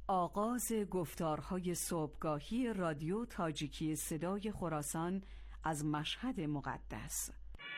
آغاز گفتارهای صبحگاهی رادیو تاجیکی صدای خراسان از مشهد مقدس.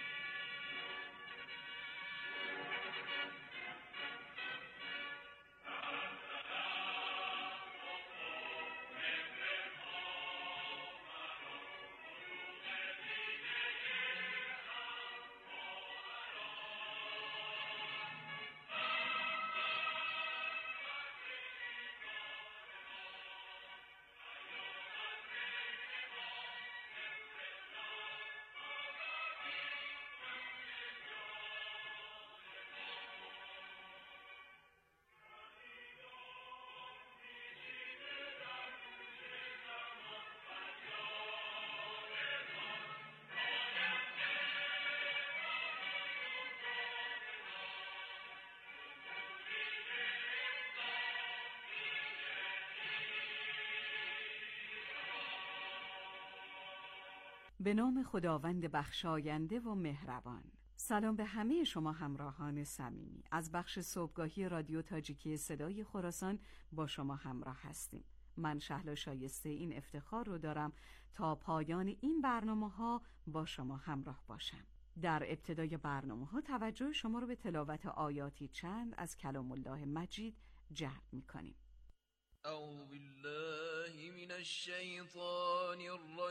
به نام خداوند بخشاینده و مهربان. سلام به همه شما همراهان صمیمی. از بخش صبحگاهی رادیو تاجیکی صدای خراسان با شما همراه هستیم. من شهلا شایسته این افتخار رو دارم تا پایان این برنامه‌ها با شما همراه باشم. در ابتدای برنامه‌ها توجه شما رو به تلاوت آیاتی چند از کلام الله مجید جلب می‌کنیم. اعوذ بالله من الشیطان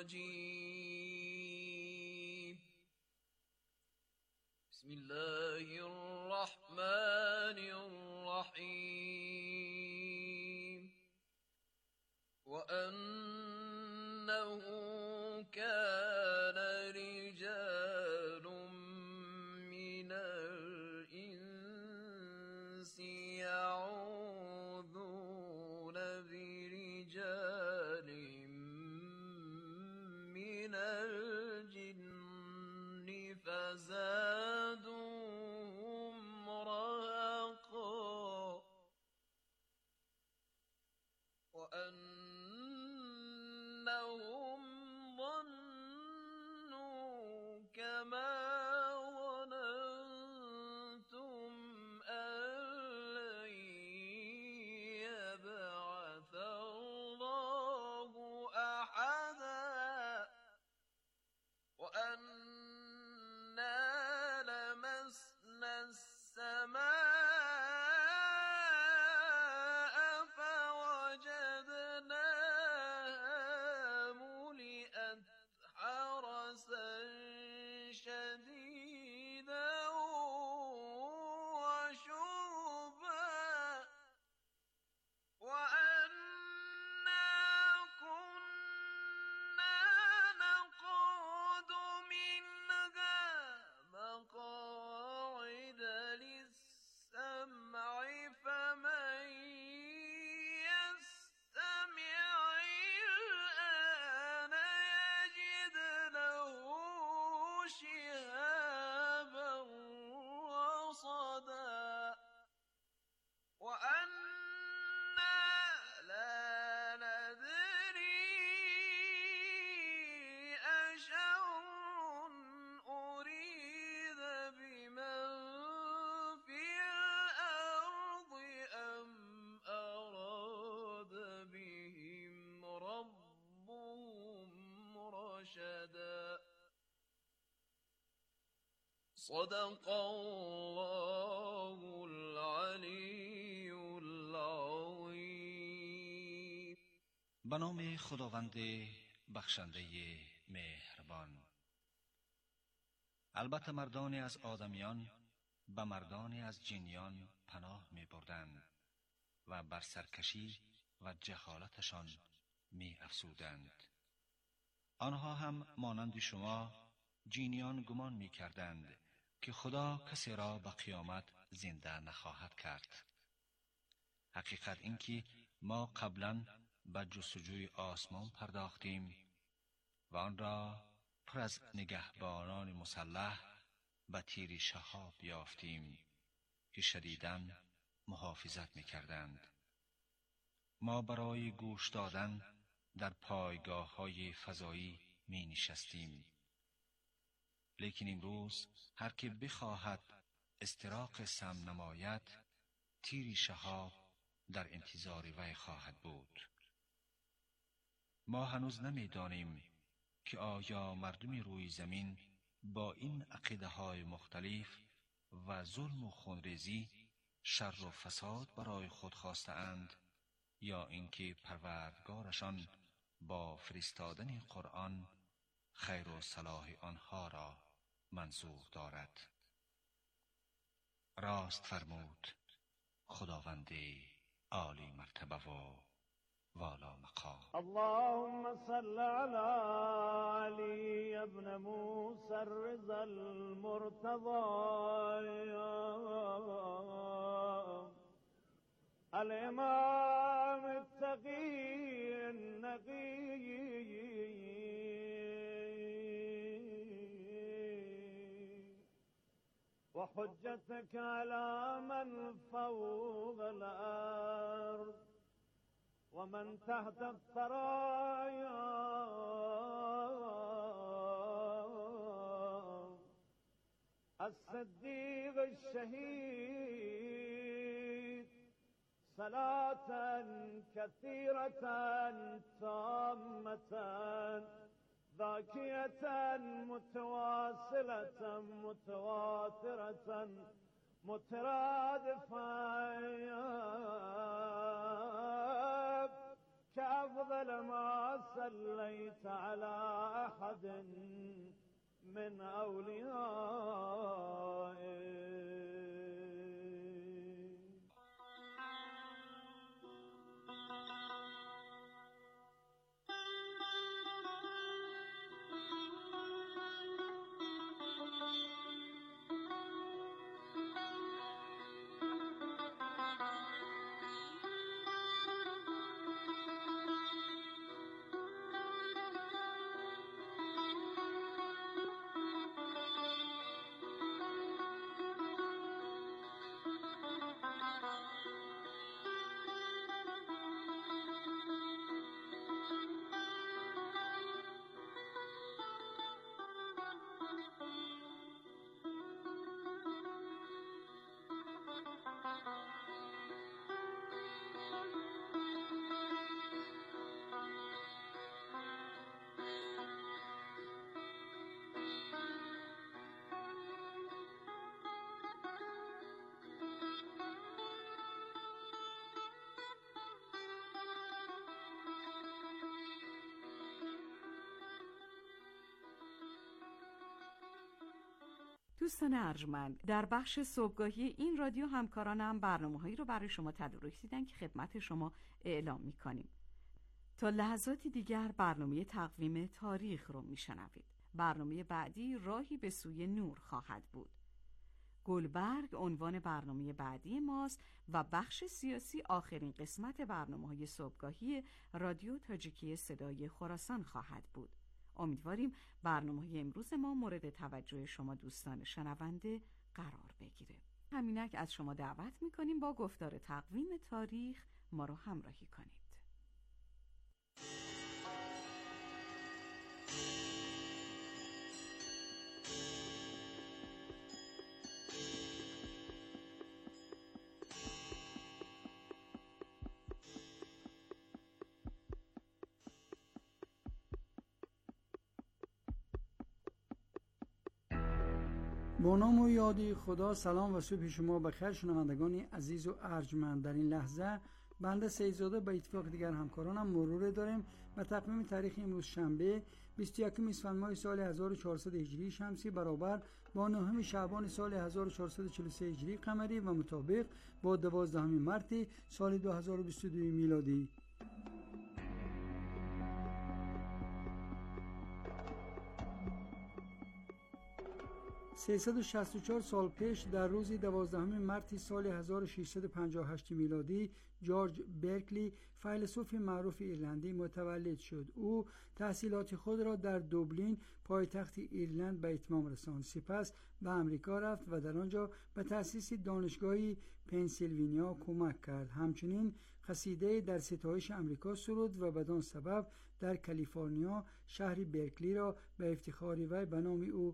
الرجیم. بسم الله الرحمن الرحیم. وأنه كان رجال من الإنس يعوذون برجال من الجن فزادوهم رهقا وأنهم ظنوا كما ظننتم أن لن يبعث الله أحدا وأنا لمسنا السماء فوجدناها ملئت حرسا شديدا وشربا وأنا كنا نقعد منها مقاعد للسمع فمن يستمع الآن يجد له شهابا رصدا وأنا لا ندري أشر أريد بمن في الأرض أم أراد بهم ربهم رشدا. صدق الله العلی العظیم. به نام خداوند بخشنده مهربان. البته مردانی از آدمیان به مردانی از جنیان پناه می بردند و بر سرکشی و جهالتشان می افزودند. آنها هم مانند شما جنیان گمان می کردند که خدا کسی را به قیامت زنده نخواهد کرد. حقیقت این که ما قبلا به جستجوی آسمان پرداختیم و آن را پر از نگهبانان مسلح به تیر شهاب یافتیم که شدیداً محافظت می کردند. ما برای گوش دادن در پایگاه های فضایی می نشستیم. لیکن امروز هر که بخواهد استراق سم نماید، تیر شهاب در انتظار وی خواهد بود. ما هنوز نمی‌دانیم که آیا مردم روی زمین با این عقیده‌های مختلف و ظلم و خونریزی شر و فساد برای خود خواسته‌اند یا اینکه پروردگارشان با فرستادن قرآن خیر و صلاح آنها را منظور دارد. راست فرمود خداوند عالی مرتبه و والا مقام. اللهم صل على علي ابن موسى الرضا المرتضى الإمام التقي النقي وحجتك على من فوق الأرض ومن تحت الثرايا الصديق الشهيد صلاة كثيرة تامة ذاكية متواصلة متواترة مترادفة كأفضل ما صليت على أحد من أوليائك. دوستان ارجمند، در بخش صبحگاهی این رادیو همکارانم برنامه‌هایی رو برای شما تدارک دیدن که خدمت شما اعلام می‌کنیم. تا لحظاتی دیگر برنامه تقویم تاریخ رو میشنوید. برنامه بعدی راهی به سوی نور خواهد بود. گلبرگ عنوان برنامه بعدی ماست و بخش سیاسی آخرین قسمت برنامه‌های صبحگاهی رادیو تاجیکی صدای خراسان خواهد بود. امیدواریم برنامه‌های امروز ما مورد توجه شما دوستان شنونده قرار بگیره. همینک از شما دعوت می‌کنیم با گفتار تقویم تاریخ ما رو همراهی کنید. با نام و یادی خدا، سلام و صبح شما بخیر شنوندگان عزیز و ارجمند. در این لحظه بنده سیدزاده با اتفاق دیگر همکارانم مرور داریم و تقویم تاریخ امروز شنبه 21 اسفند ماه سال 1400 هجری شمسی برابر با 9 شعبان سال 1443 هجری قمری و مطابق با 12 مارس سال 2022 میلادی. 364 سال پیش در روز 12 مارس سال 1658 میلادی جورج برکلی فیلسوف معروف ایرلندی متولد شد. او تحصیلات خود را در دوبلین پایتخت ایرلند به اتمام رساند. سپس به امریکا رفت و در آنجا به تأسیس دانشگاهی پنسیلوانیا کمک کرد. همچنین قصیده در ستایش امریکا سرود و بدان سبب در کالیفرنیا شهر برکلی را به افتخار وی به نام او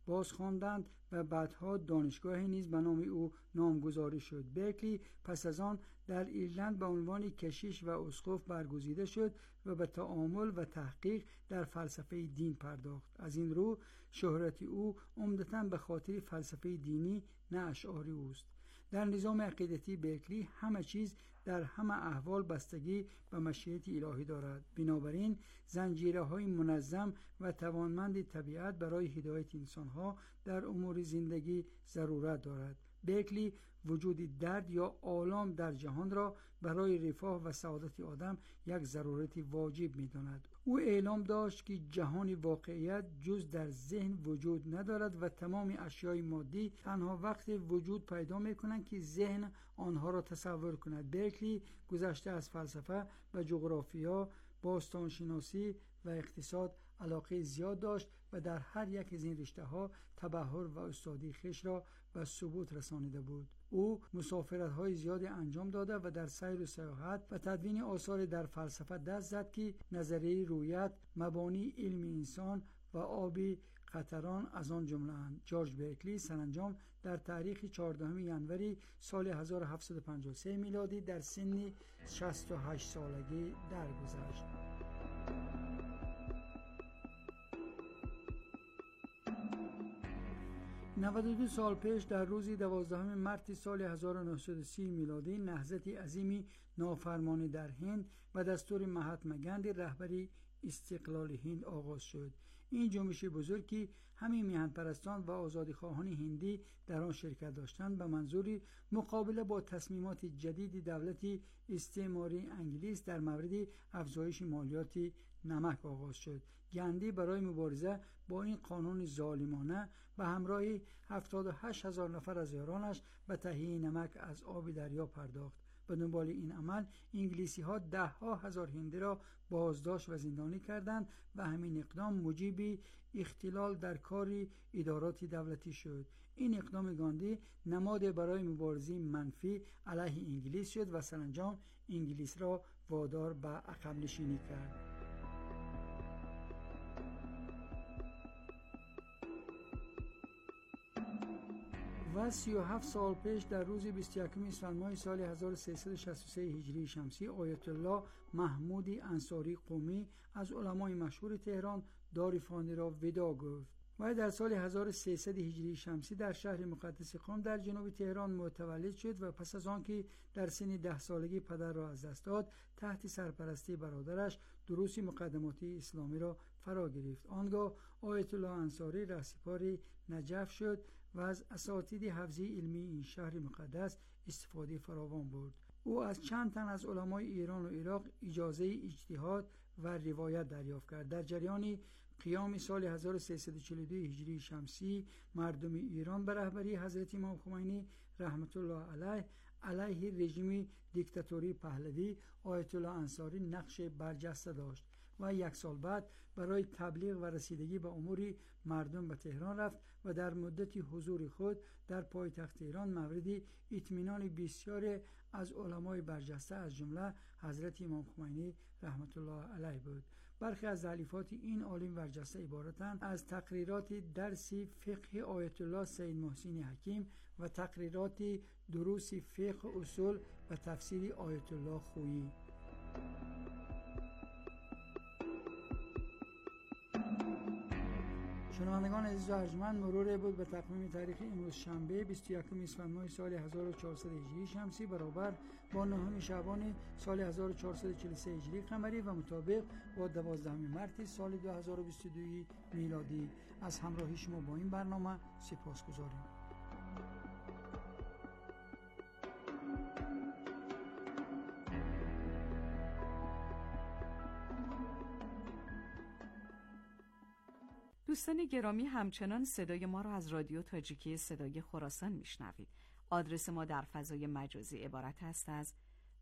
بازخواندند و بعدها دانشگاهی نیز به نام او نامگذاری شد. برکلی پس از آن در ایرلند به عنوان کشیش و اسقف برگزیده شد و به تأمل و تحقیق در فلسفه دین پرداخت. از این رو شهرت او عمدتاً به خاطر فلسفه دینی نه اشعاری اوست. در نظام عقیدتی برکلی همه چیز در همه احوال بستگی به مشیت الهی دارد. بنابراین زنجیره‌های منظم و توانمند طبیعت برای هدایت انسان‌ها در امور زندگی ضرورت دارد. برکلی وجود درد یا آلام در جهان را برای رفاه و سعادت آدم یک ضرورت واجب می‌داند. او اعلام داشت که جهان واقعیت جز در ذهن وجود ندارد و تمام اشیای مادی تنها وقت وجود پیدا می‌کنند که ذهن آنها را تصور کند. برکلی گذشته از فلسفه و جغرافیا، باستانشناسی و اقتصاد علاقه زیاد داشت و در هر یک از این رشته‌ها تبحر و استادی خویش را به ثبوت رسانیده بود. او مسافرت‌های زیادی انجام داده و در سیر و سیاحت و تدوین آثار در فلسفه دست زد که نظریه رویت، مبانی علم انسان و آبی قطران از آن جمله اند. جورج برکلی سرانجام در تاریخ 14 ژانویه سال 1753 میلادی در سن 68 سالگی درگذشت. 92 سال پیش در روز 12 مارس سال 1930 میلادی نهضت عظیمی نافرمانی در هند و دستور مهاتما گاندی رهبری استقلال هند آغاز شد. این جنبش بزرگی همه میهن پرستان و آزادیخواهان هندی در آن شرکت داشتند به منظور مقابله با تصمیمات جدید دولت استعماری انگلیس در مورد افزایش مالیات نمک آغاز شد. گاندی برای مبارزه با این قانون ظالمانه به همراه 78,000 نفر از یارانش به تهیه نمک از آب دریا پرداخت. به دنبال این عمل انگلیسی ها 10,000 هندی را بازداشت و زندانی کردند و همین اقدام موجب اختلال در کار ادارات دولتی شد. این اقدام گاندی نماد برای مبارزه منفی علیه انگلیس شد و سرانجام انگلیس را وادار به عقب نشینی کرد. و 37 سال پیش در روز 21 اسفند ماه سال 1363 هجری شمسی آیت الله محمود انصاری قمی از علمای مشهور تهران دارفانی را ودا گفت. و در سال 1300 هجری شمسی در شهر مقدس قم در جنوب تهران متولد شد و پس از آنکه در سن 10 سالگی پدر را از دست داد تحت سرپرستی برادرش دروس مقدمات اسلامی را فرا گرفت. آنگاه آیت الله انصاری رهسپار نجف شد و از اساتید حفظی علمی این شهر مقدس استفاده فراوان برد. او از چند تن از علمای ایران و عراق اجازه اجتهاد و روایت دریافت کرد. در جریان قیام سال 1342 هجری شمسی مردم ایران به رهبری حضرت امام خمینی رحمت الله علیه رژیم دیکتاتوری پهلوی آیت الله انصاری نقش برجسته داشت و 1 سال بعد برای تبلیغ و رسیدگی به امور مردم به تهران رفت و در مدت حضور خود در پایتخت ایران مورد اطمینان بسیار از علمای برجسته از جمله حضرت امام خمینی رحمت الله علیه بود. برخی از تألیفات این عالم برجسته عبارتند از تقریرات درس فقه آیت الله سید محسن حکیم و تقریرات دروس فقه اصول و تفسیر آیت الله خویی. شنوندگان عزیز و ارجمند، مرور بود به تقویم تاریخ امروز شنبه 21 اسفند ماه سال 1400 هجری شمسی برابر با 9 شعبان سال 1443 هجری قمری و مطابق با 12 مارس سال 2022 میلادی. از همراهی شما با این برنامه سپاسگزاریم. دوستان گرامی، همچنان صدای ما را از رادیو تاجیکی صدای خراسان میشنوید. آدرس ما در فضای مجازی عبارت است از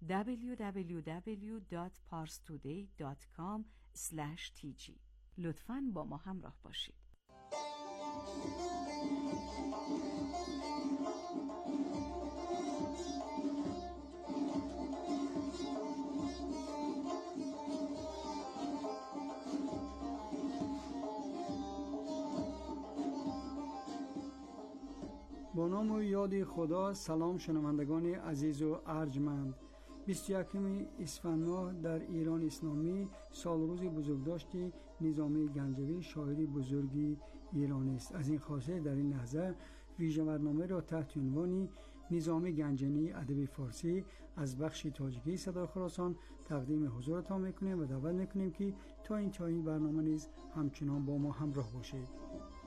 www.parstoday.com/tg. لطفاً با ما همراه باشید. با نام و یاد خدا. سلام شنوندگان عزیز و ارجمند. 21 اسفند ماه در ایران اسلامی سال روز بزرگداشت نظامی گنجوی شاعر بزرگی ایران است. از این خاطر در این لحظه ویژه برنامه را تحت عنوان نظامی گنجوی ادب فارسی از بخش تاجیکی صدای خراسان تقدیم حضورتان میکنیم و دعوت میکنیم که تا انتهای برنامه نیز همچنان با ما همراه باشید.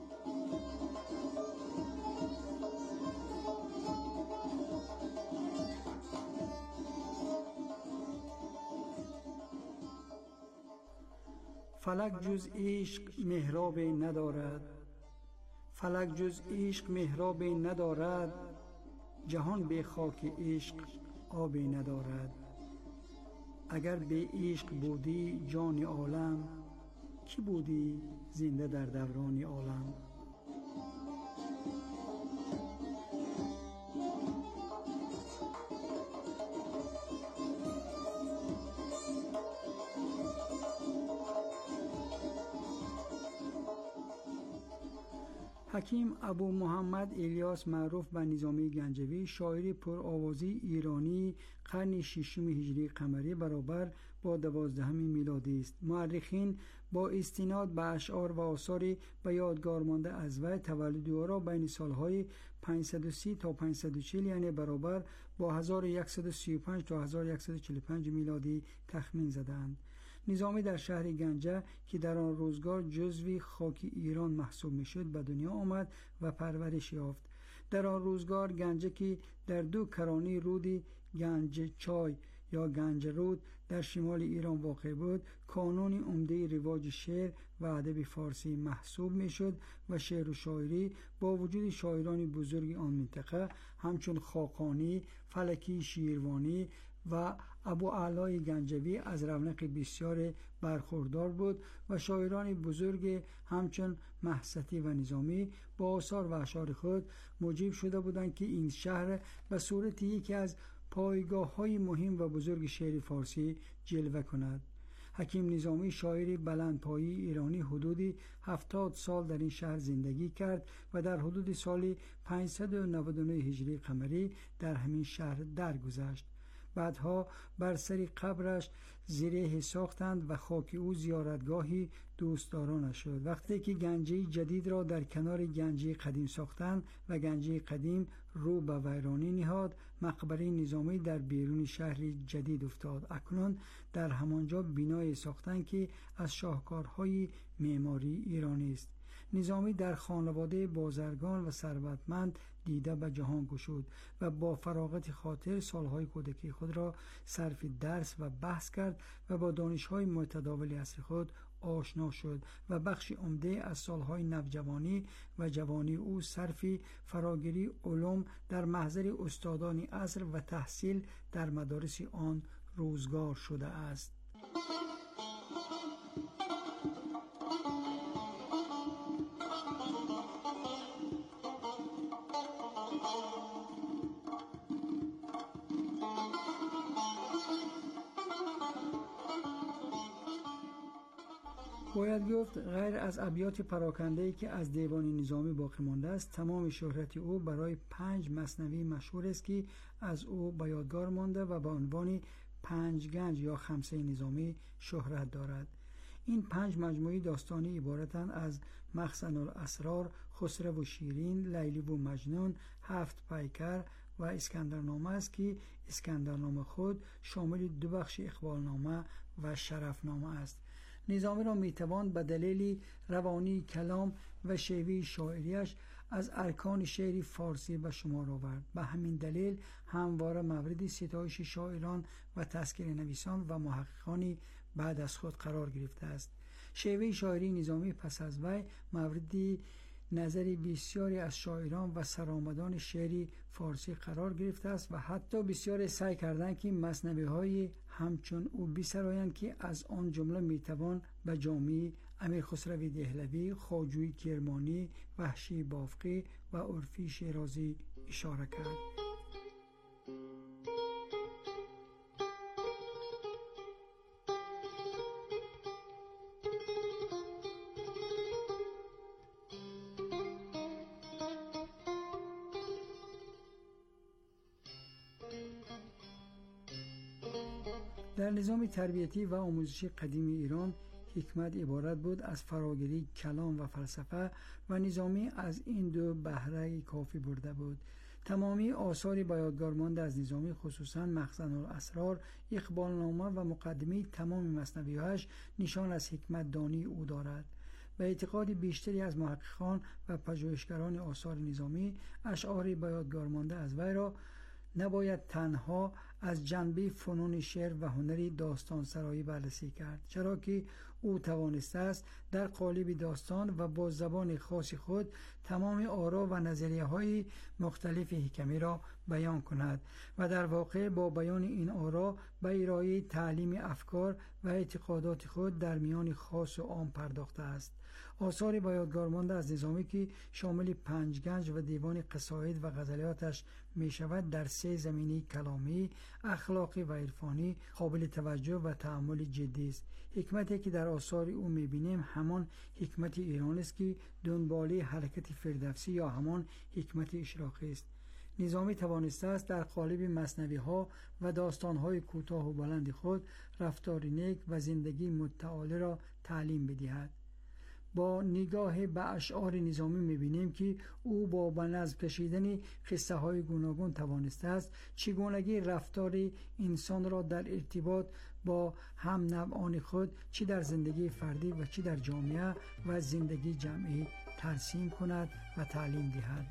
فلک جز عشق محراب ندارد، فلک جز عشق محراب ندارد، جهان به خاک عشق آب ندارد. اگر به عشق بودی جان عالم، کی بودی زنده در دوران عالم؟ حکیم ابو محمد الیاس معروف به نظامی گنجوی شاعر پرآوازی ایرانی قرن ششم هجری قمری برابر با 12 میلادی است. مورخین با استناد به اشعار و آثار به یادگار مانده از وی تولد او را بین سالهای 530 تا 540 یعنی برابر با 1135 تا 1145 میلادی تخمین زدند. نظامی در شهر گنجه که در آن روزگار جزوی خاک ایران محسوب میشد به دنیا آمد و پرورش یافت. در آن روزگار گنجه که در دو کرانه رود گنج چای یا گنج رود در شمال ایران واقع بود، کانون عمده رواج شعر و ادب فارسی محسوب میشد و شعر و شاعری با وجود شاعران بزرگ آن منطقه همچون خاقانی، فلکی شیروانی و ابو اعلای گنجوی از رونق بسیار برخوردار بود و شاعران بزرگ همچون محستی و نظامی با آثار و اشعار خود موجب شده بودند که این شهر به صورت یکی از پایگاه‌های مهم و بزرگ شعر فارسی جلوه کند. حکیم نظامی شاعر بلندپایه ایرانی حدود 70 سال در این شهر زندگی کرد و در حدود سال 599 هجری قمری در همین شهر درگذشت. بعدها بر سر قبرش زیره ساختند و خاک او زیارتگاهی دوستدارانه شد. وقتی که گنجه جدید را در کنار گنجه قدیم ساختند و گنجه قدیم رو به ویرانی نهاد، مقبره نظامی در بیرون شهر جدید افتاد. اکنون در همانجا بنای ساختند که از شاهکارهای معماری ایرانی است. نظامی در خانواده بازرگان و ثروتمند دیده به جهان گشود و با فراغت خاطر سالهای کودکی خود را صرف درس و بحث کرد و با دانش‌های متداول عصر خود آشنا شد و بخش عمده از سالهای نوجوانی و جوانی او صرف فراگیری علوم در محضر استادان عصر و تحصیل در مدارس آن روزگار شده است. باید گفت غیر از ابیات پراکنده‌ای که از دیوان نظامی باقی مانده است، تمام شهرت او برای 5 مثنوی مشهور است که از او به یادگار مانده و به عنوان 5 گنج یا خمسه نظامی شهرت دارد. این 5 مجموعه داستانی عبارتند از مخزن الاسرار، خسرو و شیرین، لیلی و مجنون، 7 پیکر و اسکندرنامه است که اسکندرنامه خود شامل 2 بخش اقبالنامه و شرفنامه است. نظامی را میتوان به دلیل روانی کلام و شیوه شاعریش از ارکان شعری فارسی به شمار آورد. به همین دلیل همواره مورد ستایش شاعران و تذکر نویسان و محققان بعد از خود قرار گرفته است. شیوه شاعری نظامی پس از وی مورد نظر بسیاری از شاعران و سرآمدان شعری فارسی قرار گرفته است و حتی بسیاری سعی کردند که مثنوی‌های همچون او بسرایند که از آن جمله میتوان به جامی، امیر خسرو دهلوی، خواجوی کرمانی، وحشی بافقی و عرفی شیرازی اشاره کرد. در نظام تربیتی و آموزشی قدیم ایران حکمت عبارت بود از فراگیری کلام و فلسفه و نظامی از این دو بهره کافی برده بود. تمامی آثار به یادگار مانده از نظامی خصوصاً مخزن الاسرار، اقبالنامه و مقدمه تمام مثنوی‌هاش نشان از حکمت دانی او دارد. به اعتقاد بیشتری از محققان و پژوهشگران آثار نظامی، اشعار به یادگار مانده از وی را نباید تنها از جنبه فنون شعر و هنری داستان سرایی بررسی کرد، چرا که او توانسته است در قالب داستان و با زبان خاص خود تمام آرا و نظریه های مختلف حکمی را بیان کند و در واقع با بیان این آرا به ارائه تعلیم افکار و اعتقادات خود در میان خاص و عام پرداخته است. آثار به یادگار مانده از نظامی که شامل 5 گنج و دیوان قصاید و غزلیاتش می شود در 3 زمینه کلامی، اخلاقی و عرفانی قابل توجه و تأمل جدی است. حکمتی که در آثار او می بینیم همان حکمت ایران است که دنباله حرکت فردوسی یا همان حکمت اشراقی است. نظامی توانسته است در قالب مثنوی ها و داستان های کوتاه و بلند خود رفتار نیک و زندگی متعالی را تعلیم بدهد. با نگاه به اشعار نظامی می‌بینیم که او با به نظم کشیدن قصه های گوناگون توانسته است چگونگی رفتار انسان را در ارتباط با هم نوعان خود چه در زندگی فردی و چه در جامعه و زندگی جمعی ترسیم کند و تعلیم دهد.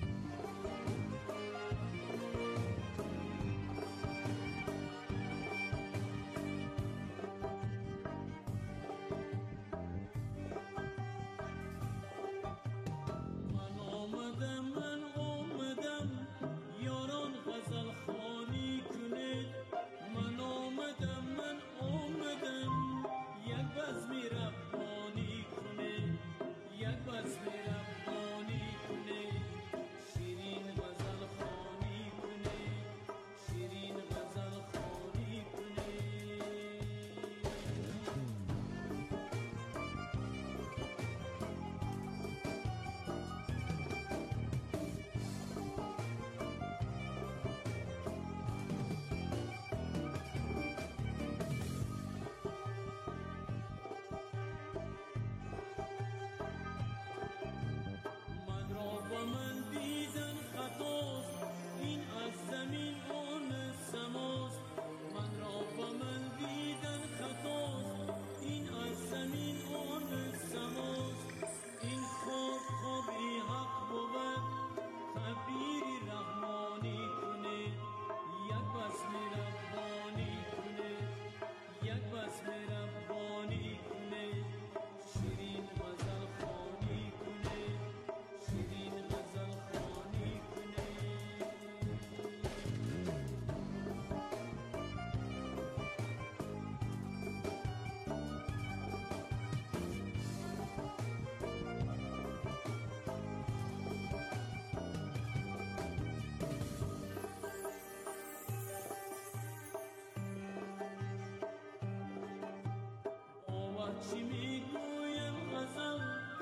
چی میگویم غزل،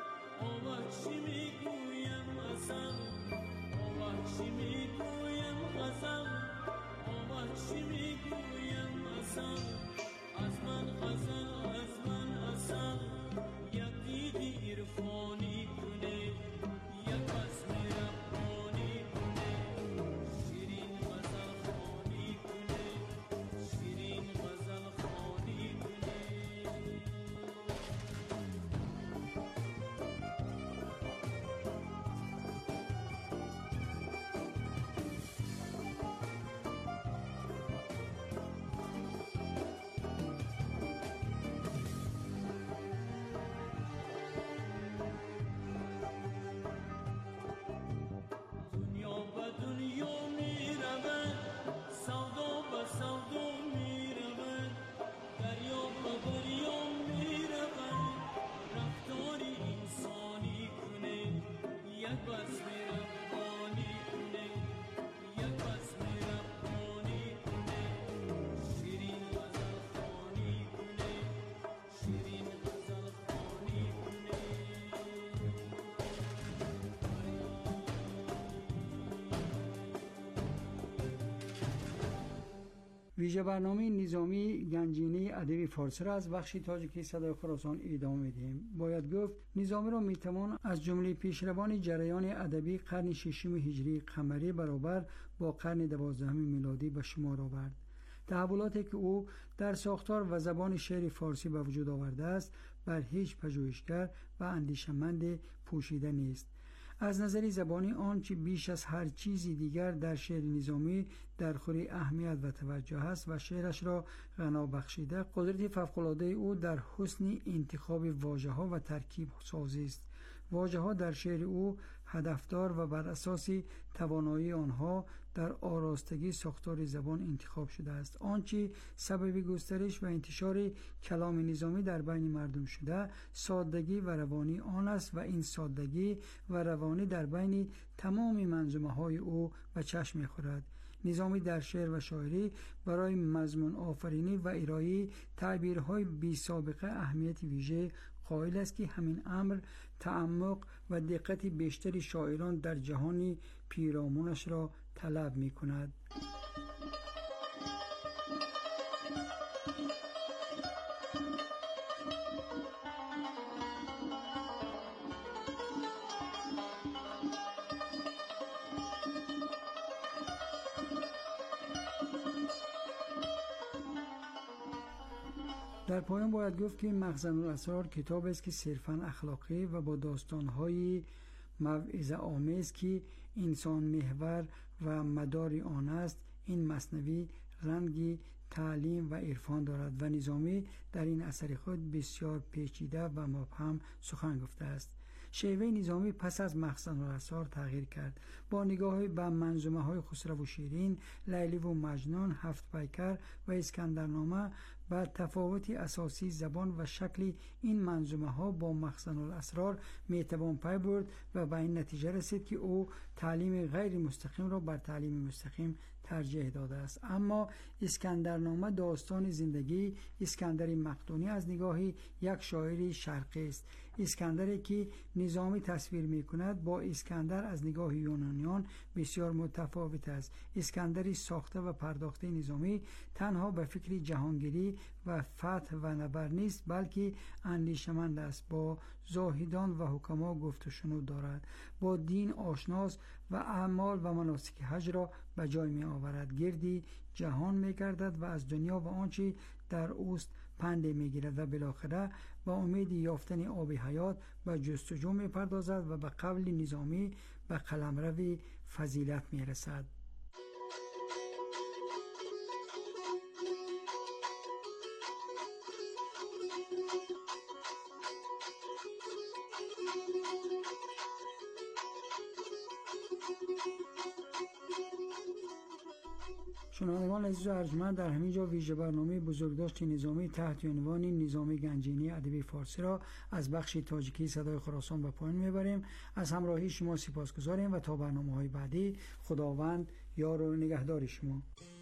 چی میگویم غزل، چی میگویم غزل، چی میگویم غزل، از من غزل، از من اصل، یک دیدی عرفانی کنه، یک بزم ربانی کنه، شیرین غزل خوانی کنه، شیرین غزل خوانی کنه. ویژه برنامه نظامی گنجینه ادبی فارسی را از بخش تاجیکی صدای خراسان ادامه می‌دهیم. باید گفت نظامی را میتوان از جمله پیشروان جریان ادبی قرن ششم هجری قمری برابر با قرن 12 میلادی به شمار آورد. تحولاتی که او در ساختار و زبان شعر فارسی به وجود آورده است بر هیچ پژوهشگر و اندیشمند پوشیده نیست. از نظر زبانی آنچه بیش از هر چیزی دیگر در شعر نظامی در خور اهمیت و توجه است و شعرش را غنا بخشیده، قدرت فوق‌العاده او در حسن انتخاب واژه‌ها و ترکیب سازی است. واژه‌ها در شعر او هدفدار و بر اساس توانایی آنها در آراستگی ساختار زبان انتخاب شده است. آنچه سبب گسترش و انتشار کلام نظامی در بین مردم شده سادگی و روانی آن است و این سادگی و روانی در بین تمام منظومه‌های او به چشم می‌خورد. نظامی در شعر و شاعری برای مضمون آفرینی و ارائه تعبیرهای بی سابقه اهمیت ویژه قائل است که همین امر تعمق و دقت بیشتری شاعران در جهان پیرامونش را طلب می کند. در پایان باید گفت که مخزن الاسرار کتاب است که صرفاً اخلاقی و با داستان‌های موعظه آمیز که انسان محور و مدار آن است. این مثنوی رنگی تعلیم و عرفان دارد و نظامی در این اثر خود بسیار پیچیده و مبهم سخن گفته است. شیوه نظامی پس از مخزن الاسرار تغییر کرد. با نگاه به منظومه‌های خسرو و شیرین، لیلی و مجنون، هفت پیکر و اسکندرنامه و تفاوت اساسی زبان و شکل این منظومه‌ها با مخزن الاسرار میتوان پی برد و به این نتیجه رسید که او تعلیم غیر مستقیم را بر تعلیم مستقیم ترجیح داده است. اما اسکندرنامه داستان زندگی اسکندر مقدونی از نگاه یک شاعر شرقی است. اسکندری که نظامی تصویر می کند با اسکندر از نگاه یونانیان بسیار متفاوت است. اسکندری ساخته و پرداخته نظامی تنها به فکر جهانگیری و فتح و نبرد نیست، بلکه اندیشمند است. با زاهدان و حکما گفت و شنود دارد، با دین آشناست و اعمال و مناسک حج را به جای می آورد. گردی جهان می گردد و از دنیا و آنچه در اوست پند می گیرد و بالاخره با امید یافتن آب حیات به جستجو می پردازد و به قول نظامی به قلمرو فضیلت می رسد. شنوندگان عزیز و ارجمند، در همین جا ویژه برنامه بزرگداشت نظامی تحت عنوان نظام گنجینه ادبی فارسی را از بخش تاجیکی صدای خراسان به پایان میبریم. از همراهی شما سپاسگزاریم و تا برنامه‌های بعدی خداوند یار و نگهدار شما.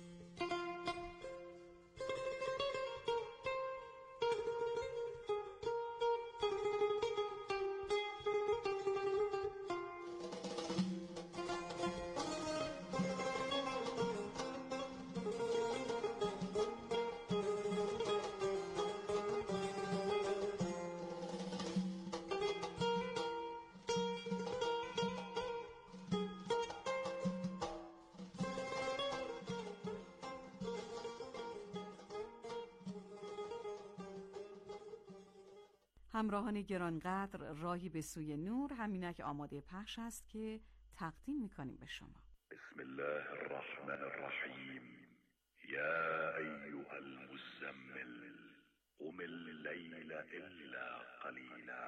همراهان گرانقدر، راهی به سوی نور همینک آماده پخش است که تقدیم میکنیم به شما. بسم الله الرحمن الرحیم. یا ایها المزمل قم الليل الا قلیلا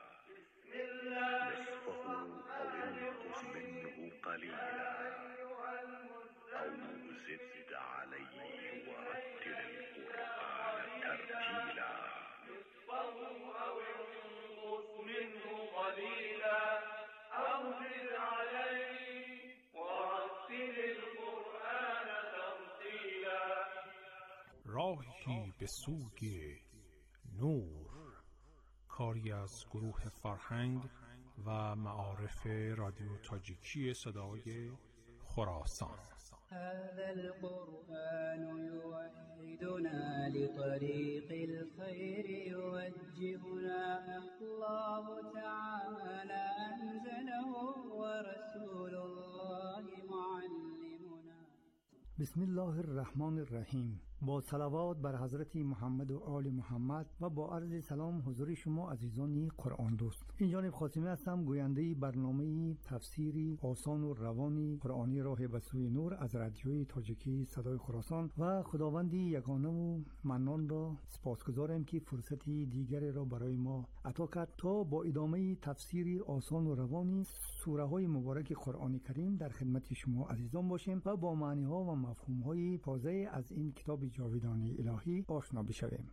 نصفه او انقص منه قلیلا او زد علیه ورتل القرآن ترتیلا أو انقص منه قليلا أو زد عليه ورتل القرآن ترتيلا. راهی به سوی نور، کاری از گروه فرهنگ و معارف رادیو تاجیکی صدای خراسان. هذا القرآن يوحدنا لطريق الخير يوجهنا الله تعالى أنزله ورسول الله معلمنا. بسم الله الرحمن الرحیم. با صلوات بر حضرت محمد و آل محمد و با عرض سلام حضور شما عزیزان قرآن دوست. این جانب خاتمی هستم، گوینده برنامه تفسیری آسان و روانی قرآنی راه به سوی نور از رادیوی تاجیکی صدای خراسان و خداوندی یگانه و منان را سپاسگزارم که فرصتی دیگری را برای ما عطا کرد تا با ادامه تفسیری آسان و روانی سوره های مبارک قرآن کریم در خدمت شما عزیزان باشیم و با معنی ها و مفهوم های تازه از این کتاب جاویدانی الهی آشنا بشویم.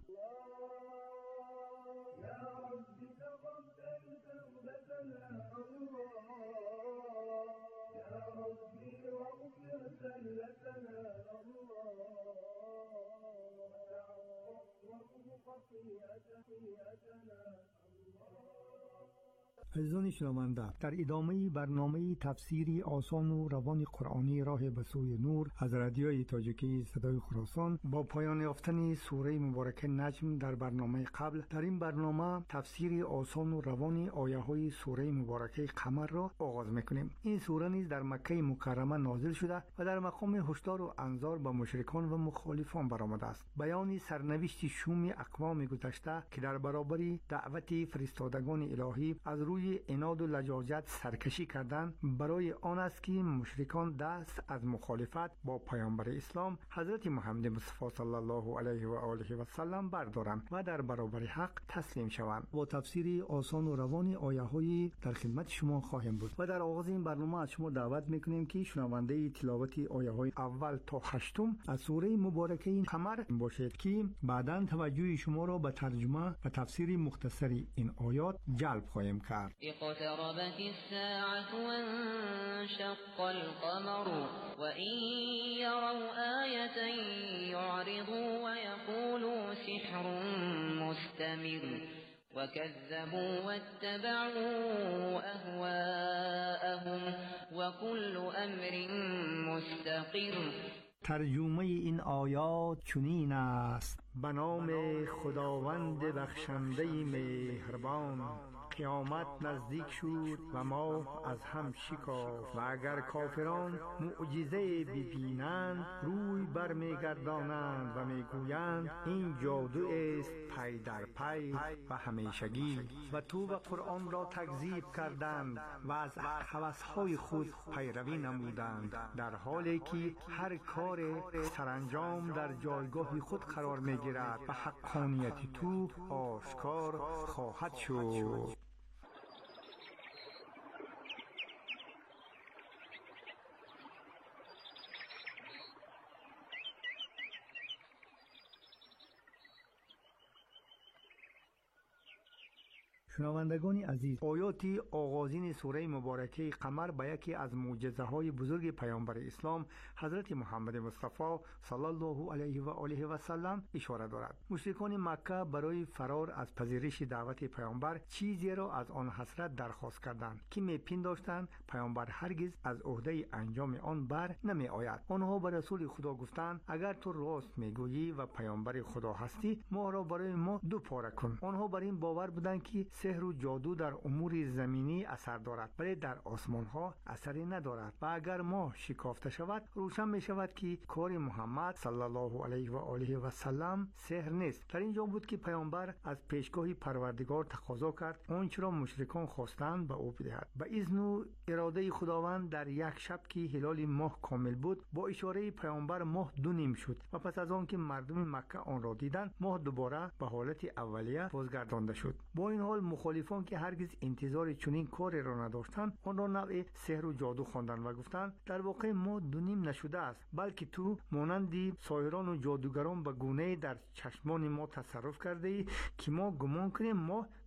عزیزان شنونده، در ادامه برنامه تفسیری آسان و روان قرآنی راه به سوی نور از رادیوی تاجیکی صدای خراسان با پایان یافتن سوره مبارکه نجم در برنامه قبل، در این برنامه تفسیری آسان و روان آیه های سوره مبارکه قمر را آغاز میکنیم. این سوره نیز در مکه مکرمه نازل شده و در مقام هشدار و انذار به مشرکان و مخالفان برآمده است. بیان سرنوشت شوم اقوام گذشته که در برابر دعوت فرستادگان الهی از روی عناد و لجاجت سرکشی کردند، برای آن است که مشرکان دست از مخالفت با پیامبر اسلام حضرت محمد مصطفی صلی الله علیه و آله و سلم بردارند و در برابر حق تسلیم شوند. با تفسیری آسان و روان آیه های در خدمت شما خواهیم بود و در آغاز این برنامه از شما دعوت میکنیم که شنونده تلاوت آیه های اول تا هشتم از سوره مبارکه قمر باشید که بعداً توجه شما را به ترجمه و تفسیر مختصری این آیات جلب خواهیم کرد. اقتربت الساعة وانشق القمر وإن يروا آية يعرضوا ويقولوا سحر مستمر وكذبوا واتبعوا أهواءهم وكل أمر مستقر. ترجمه این آیات چنین است: به نام خداوند بخشنده مهربان. قیامت نزدیک شد و ما از هم شکافت و اگر کافران معجزه ببینند روی برمیگردانند و میگویند این جادو است پی در پی و همیشگی و تو و قرآن را تکذیب کردند و از هوس‌های خود پیروی نمودند، در حالی که هر کار سرانجام در جایگاه خود قرار میگیرد و حقانیت تو آشکار خواهد شد. شنوندگان عزیز، آیات آغازین سوره مبارکه قمر به یکی از معجزه‌های بزرگ پیامبر اسلام حضرت محمد مصطفی صلی الله علیه و آله و سلم اشاره دارد. مشرکان مکه برای فرار از پذیرش دعوت پیامبر چیزی را از آن حضرت درخواست کردند که می‌پنداشتند پیامبر هرگز از عهده انجام آن بر نمی آید. آنها به رسول خدا گفتند اگر تو راست میگویی و پیامبر خدا هستی، ما را برای ما دو پاره کن. آنها بر این باور بودند که سحر و جادو در امور زمینی اثر دارد ولی در آسمان ها اثری ندارد و اگر ماه شکافته شود روشن می شود که کار محمد صلی الله علیه و آله و سلم سحر نیست. در اینجا بود که پیامبر از پیشگاه پروردگار تقاضا کرد آنچه را مشرکان خواستند به او بدهد. به اذن و اراده خداوند در یک شب که هلال ماه کامل بود، با اشاره پیامبر ماه دو نیم شد و پس از آن که مردم مکه آن را دیدند، ماه دوباره به حالت اولیه بازگردانده شد. با این حال مخالفان که هرگز انتظار چنین کاری را نداشتند، آن را نوع سحر و جادو خواندند و گفتند در واقع ما دو نیم نشده است، بلکه تو مانند ساحران و جادوگران به گونه‌ای در چشمان ما تصرف کرده ای که ما گمان کنیم ما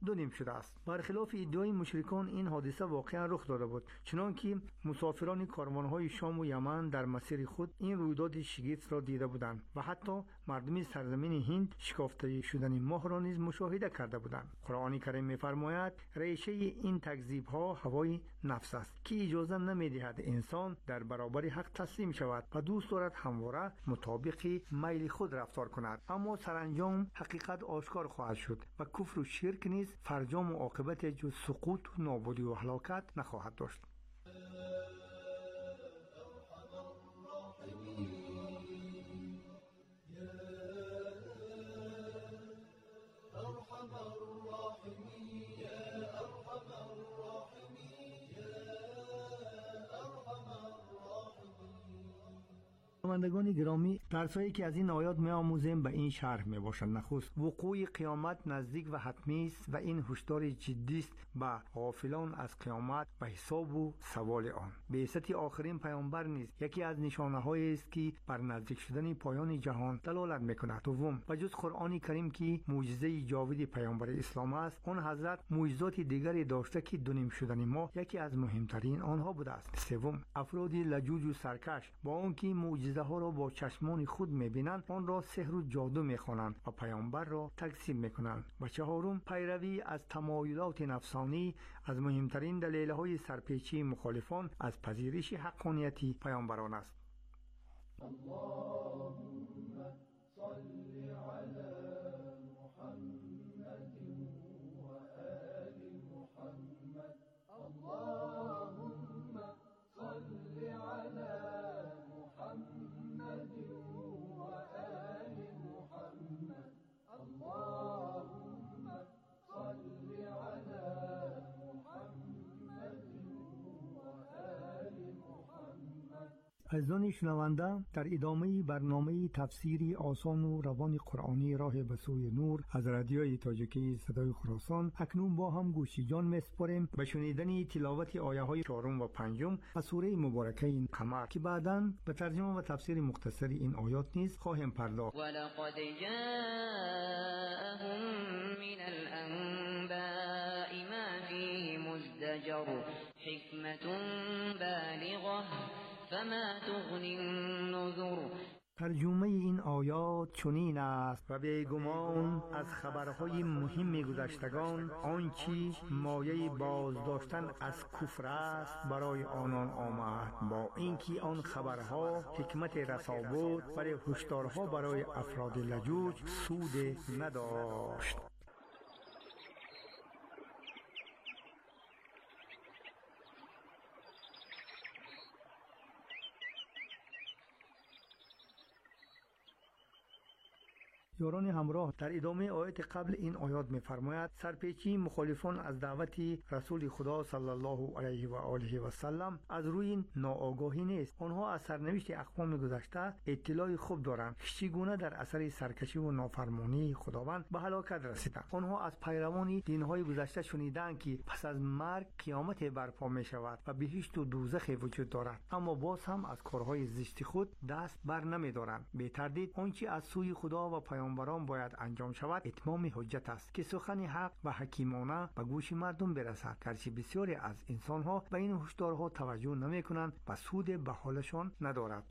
دو نیم شده است. برخلاف ادعای مشرکان این حادثه واقعا رخ داده بود، چنانکه مسافران کاروانهای شام و یمن در مسیر خود این رویداد شگفت را دیده بودند و حتی مردم سرزمین هند شکافته شدن ماه را نیز مشاهده کرده بودند. قرآن کریم می‌فرماید ریشه این تکذیب ها هوای نفس است که اجازه نمی‌دهد انسان در برابر حق تسلیم شود و دوست دارد همواره مطابق میل خود رفتار کند. اما سرانجام حقیقت آشکار خواهد شد و کفر و شرک نیز فرجام و عاقبت جز سقوط و نابودی و هلاکت نخواهد داشت. شنوندگان گرامی، درسایی که از این آیات می‌آموزیم به این شرح میباشند: نخست وقوع قیامت نزدیک و حتمی است و این هشدار جدی است به غافلان از قیامت و حساب و سوال آن. بعثت آخرین پیامبر نیز یکی از نشانه‌هایی است که بر نزدیک شدن پایان جهان دلالت می‌کند. دوم، و جز قرآن کریم که معجزه جاودی پیامبر اسلام است، آن حضرت معجزات دیگری داشته که دونیم شدن ما یکی از مهمترین آنها بوده است. سوم، افراد لجوج و سرکش با آنکه معجزه ها را با چشمان خود می‌بینند آن را سحر و جادو می‌خوانند و پیامبر را تکذیب می‌کنند. و چهارم، پیروی از تمایلات نفسانی از مهمترین دلایل سرپیچی مخالفان از پذیرش حقانیت پیامبران است. اللهم صل علی محمد و آل محمد. اللهم صل علی محمد و آل محمد. اللهم صل علی محمد و آل محمد. عزیزان شنونده، در ادامه برنامه تفسیری آسان و روان قرآنی راه به سوی نور از رادیوی تاجیکی صدای خراسان اکنون با هم گوشی جان می‌سپاریم به شنیدن تلاوت آیه‌های 4 و 5 از سوره مبارکه قمر که بعداً به ترجمه و تفسیر مختصر این آیات نیز خواهیم پرداخت. ولقد جاءهم من الانباء ما فيه مزدجر حکمت بالغه فما تغنی النذر. ترجمه این آیات چنین است: و بیگمان از خبرهای مهم گذشتگان آنچه مایه بازداشتن از کفر است برای آنان آمد، با اینکه آن خبرها حکمت رسا بود ولی هشدارها برای افراد لجوج سود نداشت. یاران همراه، در ادامه آیات قبل این آیات می‌فرماید سرپیچی مخالفان از دعوت رسول خدا صلی الله علیه و آله و سلم از روی ناآگاهی نیست. آنها از سرنوشت اقوام گذشته اطلاع خوب دارند که چگونه در اثر سرکشی و نافرمانی خداوند به هلاکت رسیدند. آنها از پیروان دین‌های گذشته شنیدند که پس از مرگ قیامت برپا می‌شود و بهشت و دوزخ وجود دارد، اما باز هم از کارهای زشت خود دست بر نمی‌دارند. به تردید آنچه از سوی خدا و پیامبران باید انجام شود اتمام حجت است که سخن حق و حکیمانه به گوش مردم برسد، گرچه بسیاری از انسانها به این هشدارها توجه نمی‌کنند و سود به حالشان ندارد.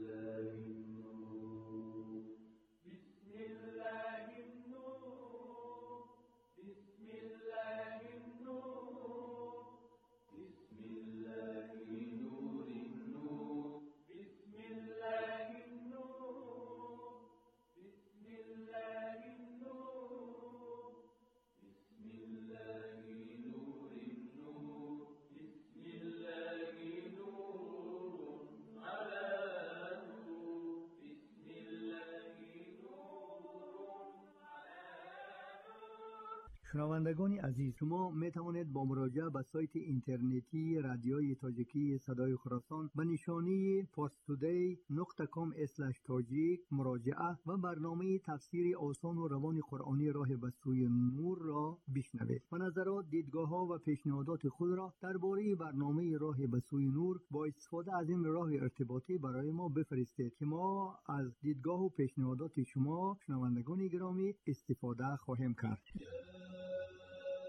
شنوندگان عزیز، شما می توانید با مراجعه به سایت اینترنتی رادیوی تاجیکی صدای خراسان به نشانی parstoday.com/tajik مراجعه و برنامه تفسیر آسان و روان قرآنی راه به سوی نور را بشنوید و نظرات، دیدگاه‌ها و پیشنهادات خود را درباره برنامه راه به سوی نور با استفاده از این راه ارتباطی برای ما بفرستید که ما از دیدگاه و پیشنهادات شما شنوندگان گرامی استفاده خواهیم کرد.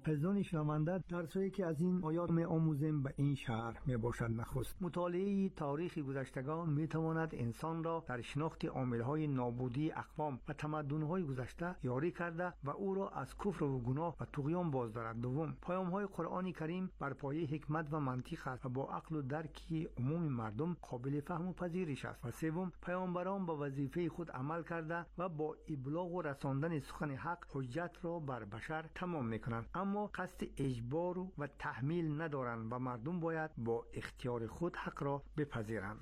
پزان شنونده درسایی که از این آیات می آموزیم به این شهر می باشد. نخست مطالعه تاریخ گذشتگان می تواند انسان را در شناخت عامل‌های نابودی اقوام و تمدن‌های گذشته یاری کرده و او را از کفر و گناه و طغیان باز دارد. دوم، پیام‌های قرآن کریم بر پایه حکمت و منطق است و با عقل و درک عموم مردم قابل فهم و پذیرش است. و سوم، پیامبران به وظیفه خود عمل کرده و با ابلاغ و رساندن سخن حق حجت را بر بشر تمام میکنند، اما قصد اجبار و تحمیل ندارند و مردم باید با اختیار خود حق را بپذیرند.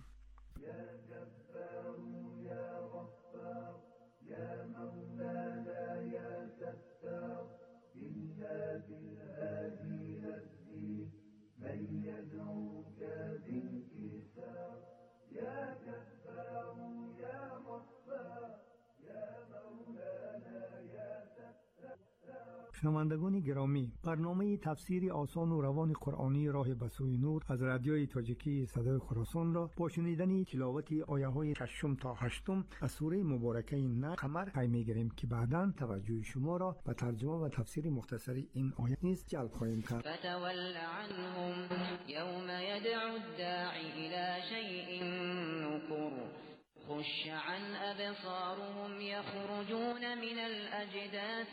شنوندگان گرامی، برنامه تفسیر آسان و روان قرآنی راه به سوی نور از رادیوی تاجیکی صدای خراسان را با شنیدن تلاوت آیه های 6 تا 8 از سوره مبارکه نحل قمر پی می‌گیریم که بعداً توجه شما را به ترجمه و تفسیر مختصری این آیه نیز جلب خواهیم کرد. فتول عنهم یوم یدعو الداعی الی شیء نکر خش عن أبصارهم يخرجون من الأجداث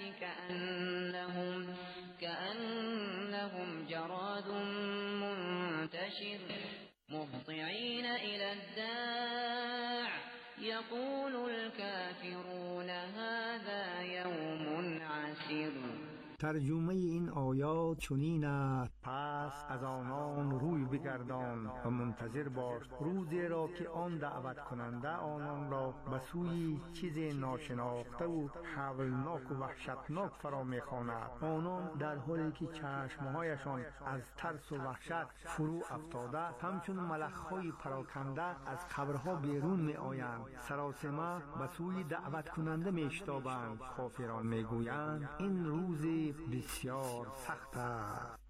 كأنهم جراد منتشر مهطعين إلى الداع يقول الكافرون هذا يوم عسر. ترجمه این آیات چنین است: پس از آنان روی بگردان و منتظر باش روزی را که آن دعوت کننده آنان را به سوی چیز ناشناخته و هولناک و وحشتناک فرا می‌خواند. آنان در حالی که چشمهایشان از ترس و وحشت فرو افتاده همچون ملخ‌های پراکنده از قبرها بیرون می‌آیند، سراسیمه به سوی دعوت کننده می‌شتابند. کافران می‌گویند این روز بسیار سخت است.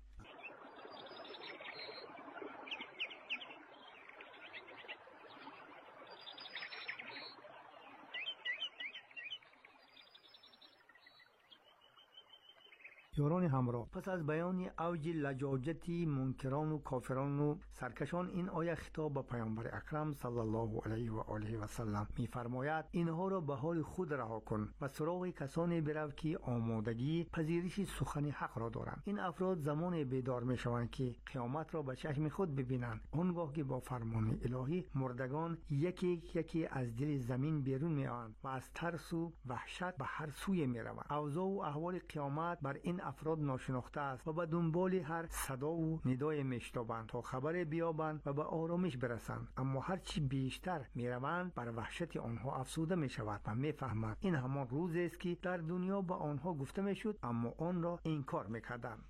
یاران همراه، پس از بیان اوج لجاجت منکران و کافران و سرکشان، این آیه خطاب به پیامبر اکرم صلی الله علیه و آله و سلم می‌فرماید اینها را به حال خود رها کن و سراغ کسانی برو که آمادگی پذیرش سخن حق را دارند. این افراد زمان بیدار می‌شوند که قیامت را به چشم خود ببینند. آنگاه که با فرمان الهی مردگان یکی یکی از دل زمین بیرون می‌آیند و از ترس و وحشت به هر سوی می‌روند. اوضاع و احوال قیامت بر این افراد ناشناخته است و به دنبال هر صدا و ندای میشتابند تا خبر بیابند و به آرامش برسند، اما هرچی بیشتر میروند بر وحشت آنها افسوده میشود و میفهمند این همان روزی است که در دنیا به آنها گفته میشد اما آن را انکار میکردند.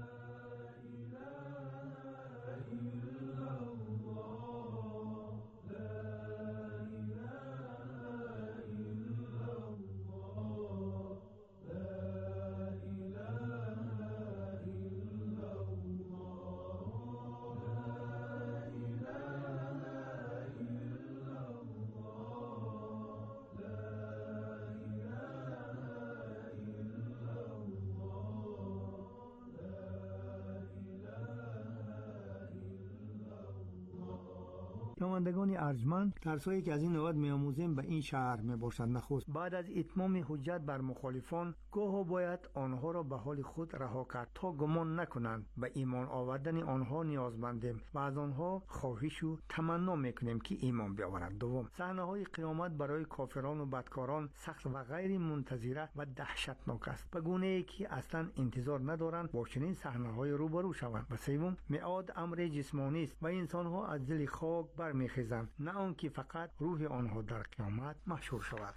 شنوندگان ارجمند، درسایی که از این نوبت می‌آموزیم به این شهر میباشد. نخست بعد از اتمام حجت بر مخالفان گاه باید آنها را به حال خود رها کرد تا گمان نکنند به ایمان آوردن آنها نیازمندیم و از آنها خواهش و تمنا میکنیم که ایمان بیاورند. دوم، صحنه‌های قیامت برای کافران و بدکاران سخت و غیر منتظره و دهشتناک است، به گونه‌ای که اصلا انتظار ندارند با چنین صحنه‌های روبرو شوند. و سوم، میعاد امر جسمانی است و انسان‌ها از دل خاک برمیخیزند، نه آنکه فقط روح آنها در قیامت محشور شود.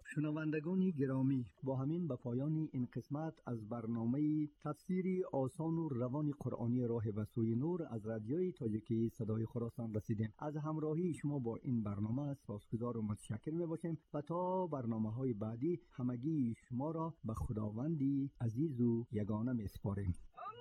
شنوندگان گرامی، با همین به پایان این قسمت از برنامه تفسیری آسان و روان قرآنی راه به سوی نور از رادیوی تاجیکی صدای خراسان رسیدیم. از همراهی شما با این برنامه سپاسگزار و متشکر میباشیم و تا برنامه‌های بعدی همگی شما را به خداوندی عزیز و یگانه میسپاریم.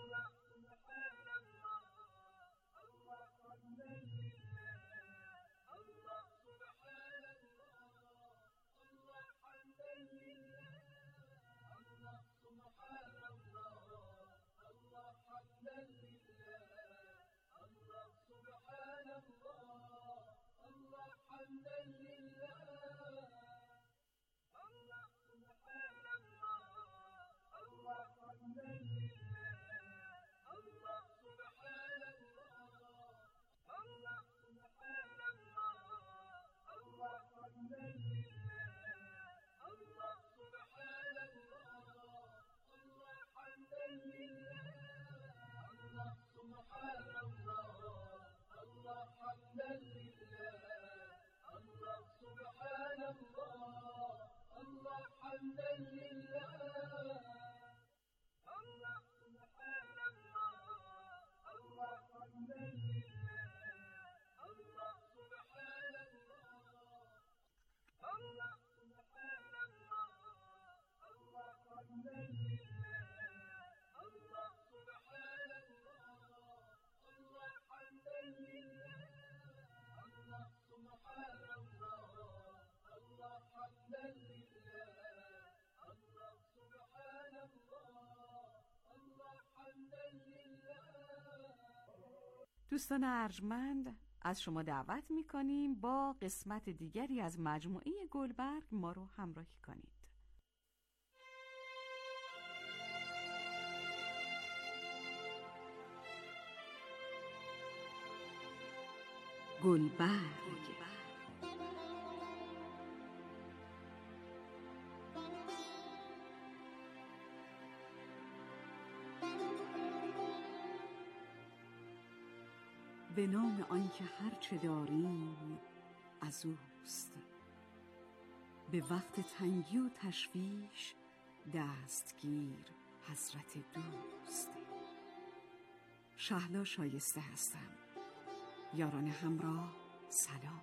دوستان ارجمند، از شما دعوت می‌کنیم با قسمت دیگری از مجموعه گلبرگ ما رو همراهی کنید. گلبرگ. به نام آنکه هر چه داریم از اوست، به وقت تنگی و تشویش دستگیر حضرت دوست. شهلا شایسته هستم. یاران همراه سلام.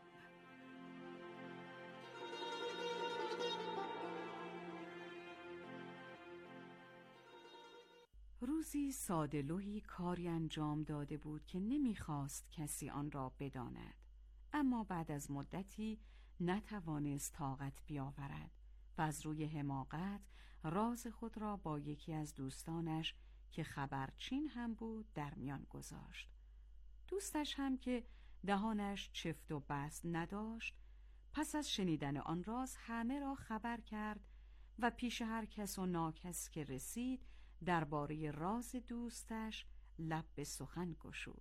روزی ساده‌لوحی کاری انجام داده بود که نمیخواست کسی آن را بداند، اما بعد از مدتی نتوانست طاقت بیاورد و از روی حماقت راز خود را با یکی از دوستانش که خبرچین هم بود در میان گذاشت. دوستش هم که دهانش چفت و بست نداشت، پس از شنیدن آن راز همه را خبر کرد و پیش هر کس و ناکس که رسید درباره راز دوستش لب به سخن گشود.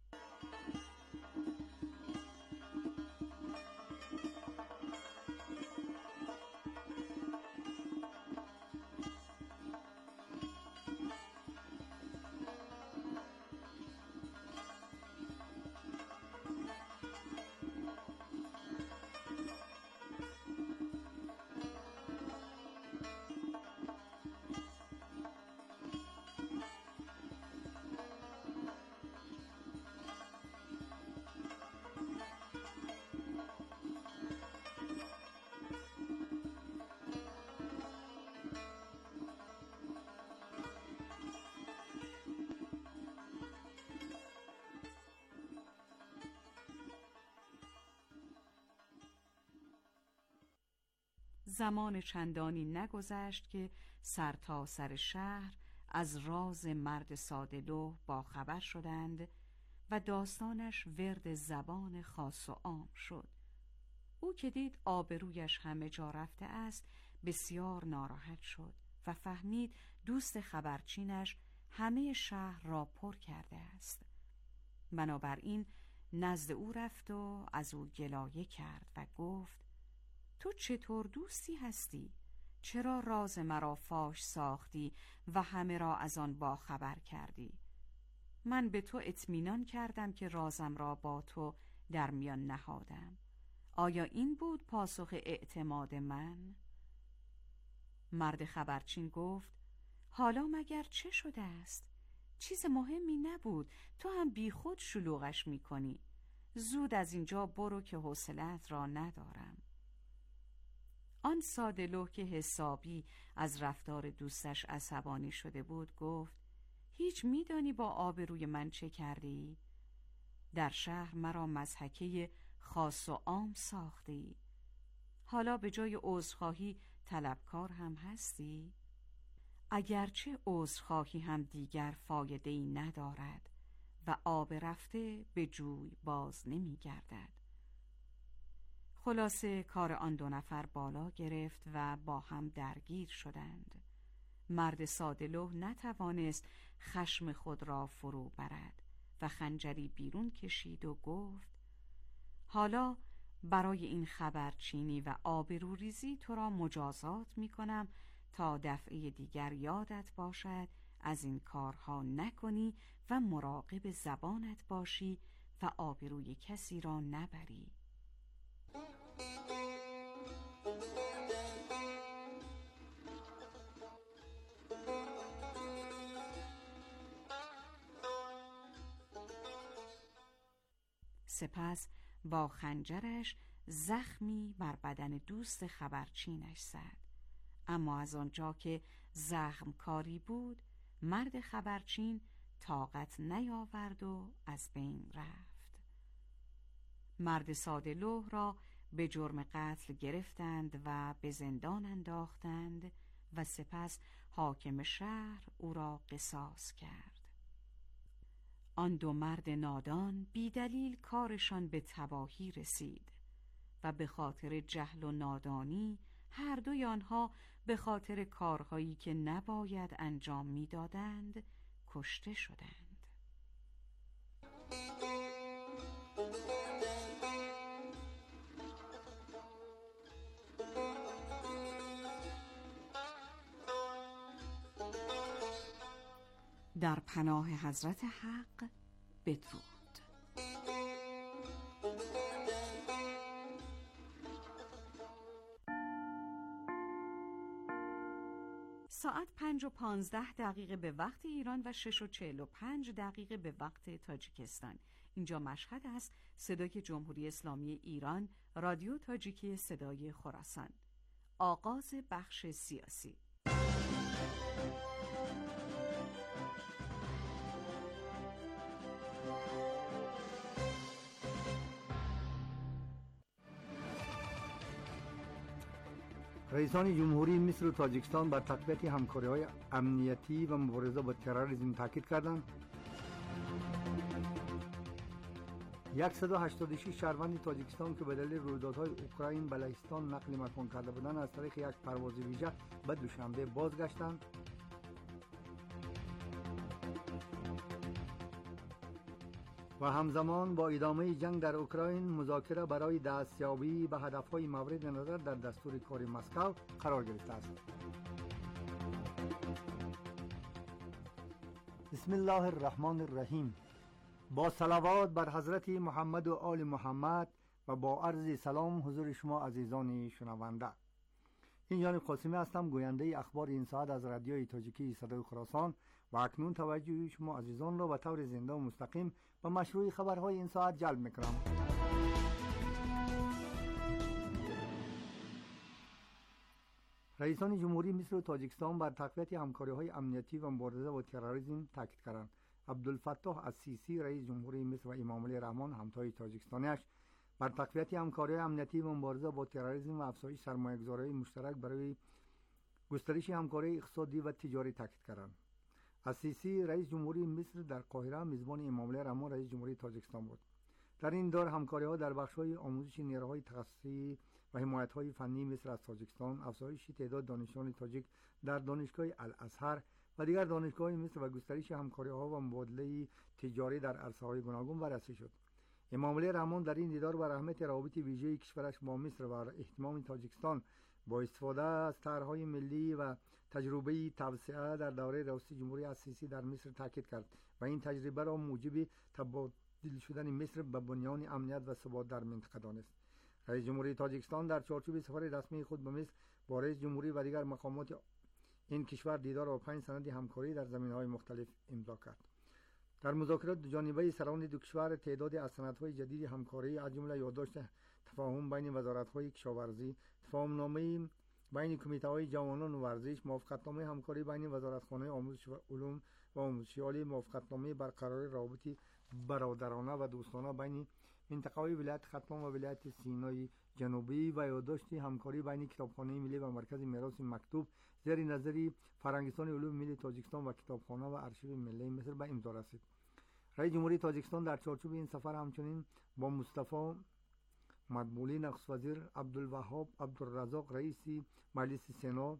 زمان چندانی نگذشت که سر تا سر شهر از راز مرد ساده‌لوح با خبر شدند و داستانش ورد زبان خاص و عام شد. او که دید آبرویش همه جا رفته است بسیار ناراحت شد و فهمید دوست خبرچینش همه شهر را پر کرده است. بنابراین نزد او رفت و از او گلایه کرد و گفت: تو چطور دوستی هستی؟ چرا راز مرا فاش ساختی و همه را از آن با خبر کردی؟ من به تو اطمینان کردم که رازم را با تو در میان نهادم. آیا این بود پاسخ اعتماد من؟ مرد خبرچین گفت: حالا مگر چه شده است؟ چیز مهمی نبود، تو هم بی خود شلوغش می‌کنی. زود از اینجا برو که حوصله‌ات را ندارم. آن ساده‌لوح که حسابی از رفتار دوستش عصبانی شده بود گفت: هیچ می‌دانی با آبروی من چه کردی؟ در شهر مرا مضحکه خاص و عام ساختی. حالا به جای عذرخواهی طلبکار هم هستی؟ اگرچه عذرخواهی هم دیگر فایده‌ای ندارد و آب رفته به جوی باز نمی گردد. خلاصه کار آن دو نفر بالا گرفت و با هم درگیر شدند. مرد ساده‌لوح نتوانست خشم خود را فرو برد و خنجری بیرون کشید و گفت: حالا برای این خبرچینی و آبروریزی تو را مجازات می کنم تا دفعه دیگر یادت باشد از این کارها نکنی و مراقب زبانت باشی و آبروی کسی را نبری. سپس با خنجرش زخمی بر بدن دوست خبرچینش زد، اما از آنجا که زخم کاری بود مرد خبرچین طاقت نیاورد و از بین رفت. مرد ساده‌لوح را به جرم قتل گرفتند و به زندان انداختند و سپس حاکم شهر او را قصاص کرد. آن دو مرد نادان بی دلیل کارشان به تباهی رسید و به خاطر جهل و نادانی هر دوی آنها به خاطر کارهایی که نباید انجام میدادند کشته شدند. در پناه حضرت حق بدرود. ساعت 5:15 به وقت ایران و 6:45 به وقت تاجیکستان. اینجا مشهد است. صدای جمهوری اسلامی ایران، رادیو تاجیکی صدای خراسان. آغاز بخش سیاسی. رئیسان جمهوری مصر و تاجیکستان بر تقویت همکاری‌های امنیتی و مبارزه با تروریسم تاکید کردند. 186 شهروند تاجیکستان که به دلیل رویدادهای اوکراین به لهستان نقل مکان کرده بودند از طریق یک پرواز ویژه به دوشنبه بازگشتند. و همزمان با ادامه جنگ در اوکراین مذاکره برای دستیابی به هدفهای مورد نظر در دستور کار مسکو قرار گرفته است. بسم الله الرحمن الرحیم. با صلوات بر حضرت محمد و آل محمد و با عرض سلام حضور شما عزیزان شنونده. این جانب قاسمی هستم، گوینده اخبار این ساعت از رادیوی تاجیکی صدای خراسان و اکنون توجه شما عزیزان را به طور زنده و مستقیم به مشروع خبرهای این ساعت جلب میکنم. رئیسان جمهوری مصر و تاجیکستان بر تقویت همکاری‌های امنیتی و مبارزه با تروریسم تاکید کردند. عبدالفتاح السیسی رئیس جمهوری مصر و امام علی رحمان همتای تاجیکستانیش بر تقویت همکاری‌های امنیتی و مبارزه با تروریسم و افزایش سرمایه‌گذاری مشترک برای گسترش همکاری اقتصادی و تجاری تاکید کردند. السیسی رئیس جمهوری مصر در قاهره میزبان امام علی رحمان رئیس جمهوری تاجیکستان بود. در این دور همکاری‌ها در بخش‌های آموزش نیروهای تخصصی و حمایت‌های فنی مصر از تاجیکستان، افزایش تعداد دانشجویان تاجیک در دانشگاه الازهر و دیگر دانشگاه‌های مصر و گسترش همکاری‌ها و مبادله تجاری در عرصه‌های گوناگون بررسی شد. امام علی رحمان در این دیدار بر اهمیت روابط ویژه کشورش با مصر و اهتمام تاجیکستان با استفاده از طرح‌های ملی و تجربه توسعه در دوره رئیس جمهوری السیسی در مصر تاکید کرد و این تجربه را موجب تبدیل شدن مصر به بنیان امنیت و ثبات در منطقه دانست. رئیس جمهوری تاجیکستان در چارچوب سفر رسمی خود به مصر با رئیس جمهوری و دیگر مقامات این کشور دیدار و 5 سند همکاری در زمینه‌های مختلف امضا کرد. در مذاکرات دوجانبه سران دو کشور تعدادی از سندهای جدید همکاری از جمله یادداشت تفاهم بین وزارت‌های کشاورزی، تفاهم‌نامه بین کمیته‌های جوانان و ورزش، موافقتنامه همکاری بین وزارتخانه آموزش و علوم و آموزش عالی، موافقتنامه برقراری روابط برادرانه و دوستانه بین منطقه‌های ولایت ختلان و ولایت سینای جنوبی و یادداشت همکاری بین کتابخانه ملی و مرکز میراث مکتوب زیر نظر فرهنگستان علوم ملی تاجیکستان و کتابخانه و ارشیو ملی مصر به امضا رسید. رئیس جمهوری تاجیکستان در چارچوب این سفر همچنین با مصطفی مدبولی نخست وزیر، عبدالوهاب عبدالرزاق رئیس مجلس سنا،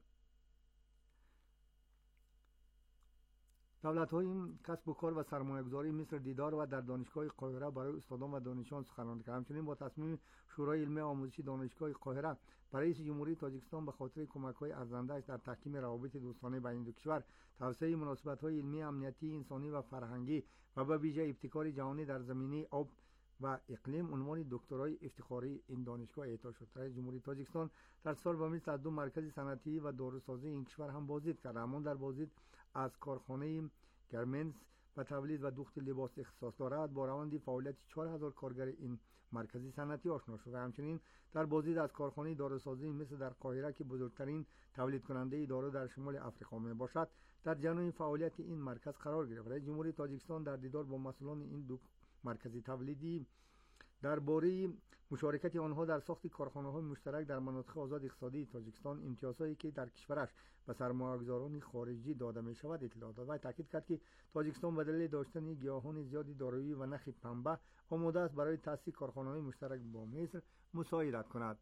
دولت‌های کسب و کار و سرمایه‌گذاری مصر دیدار و در دانشگاه قاهره برای استادان و دانشجویان سخنرانی کرد. همچنین با تصمیم شورای علمی آموزشی دانشگاه قاهره برای رئیس جمهوری تاجیکستان به خاطر کمک‌های ارزنده‌اش در تحکیم روابط دوستانه بین دو کشور، توسعه مناسبت‌های علمی، امنیتی، انسانی و فرهنگی و به ویژه ابتکار جهانی در زمینه آب و اقلیم عنوان دکترای افتخاری این دانشگاه اعطا شد. رئیس جمهوری تاجیکستان در سال به مصر از 2 مرکز صنعتی و داروسازی این کشور هم بازدید کرد. همان در بازدید از کارخانه گارمنتس و تولید و دوخت لباس اختصاص دارد با روند فعالیت 4000 کارگر این مرکزی صنعتی آشنا شد و همچنین در بازدید از کارخانه داروسازی مصر در قاهره که بزرگترین تولید کننده دارو در شمال افریقا می باشد در جریان فعالیت این مرکز قرار گرفت. رئیس جمهوری تاجیکستان در دیدار با مسئولان این دو مرکزی تولیدی درباره مشارکت آنها در ساخت کارخانه‌های مشترک در مناطق آزاد اقتصادی تاجیکستان، امتیازهایی که در کشورش به سرمایه‌گذاران خارجی داده می‌شود اطلاع داد و تاکید کرد که تاجیکستان به دلیل داشتن گیاهان زیادی دارویی و نخ پنبه آماده است برای تأسیس کارخانه‌های مشترک با مصر مساعدت کند.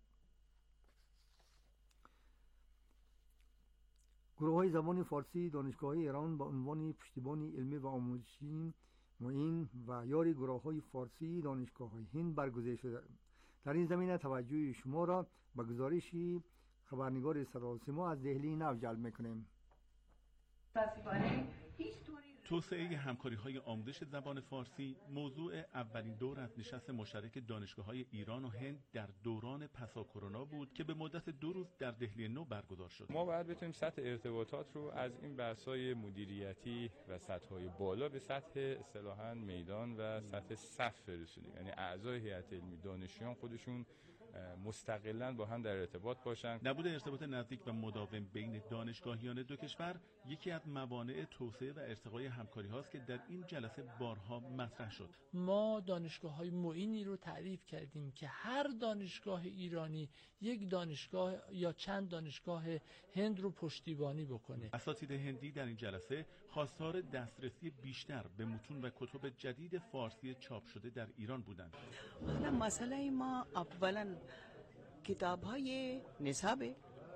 گروه‌های زبان فارسی دانشگاه ایران با عنوان پشتیبان علمی و آموزشی معین و یاری گروه‌های فارسی دانشگاه‌های هند برگزیده شده. در این زمینه توجه شما را به گزارش خبرنگار صدا و سیما از دهلی نو جلب می‌کنیم. توسعه همکاری‌های آموزش زبان فارسی موضوع اولین دور از نشست مشترک دانشگاه‌های ایران و هند در دوران پسا کرونا بود که به مدت 2 روز در دهلی نو برگزار شد. ما باید بتونیم سطح ارتباطات رو از این بحث‌های مدیریتی و سطح‌های بالا به سطح اصطلاحاً میدان و سطح صف برسونیم. یعنی اعضای هیئت علمی دانشجویان خودشون مستقلاً با هم در ارتباط باشن. نبود ارتباط نزدیک و مداوم بین دانشگاهیان دو کشور یکی از موانع توسعه و ارتقای همکاری هاست که در این جلسه بارها مطرح شد. ما دانشگاه‌های معینی رو تعریف کردیم که هر دانشگاه ایرانی یک دانشگاه یا چند دانشگاه هند رو پشتیبانی بکنه. اساتید هندی در این جلسه خواستار دسترسی بیشتر به متون و کتب جدید فارسی چاپ شده در ایران بودند. حالا مسئله ما اولا کتاب‌های نصابه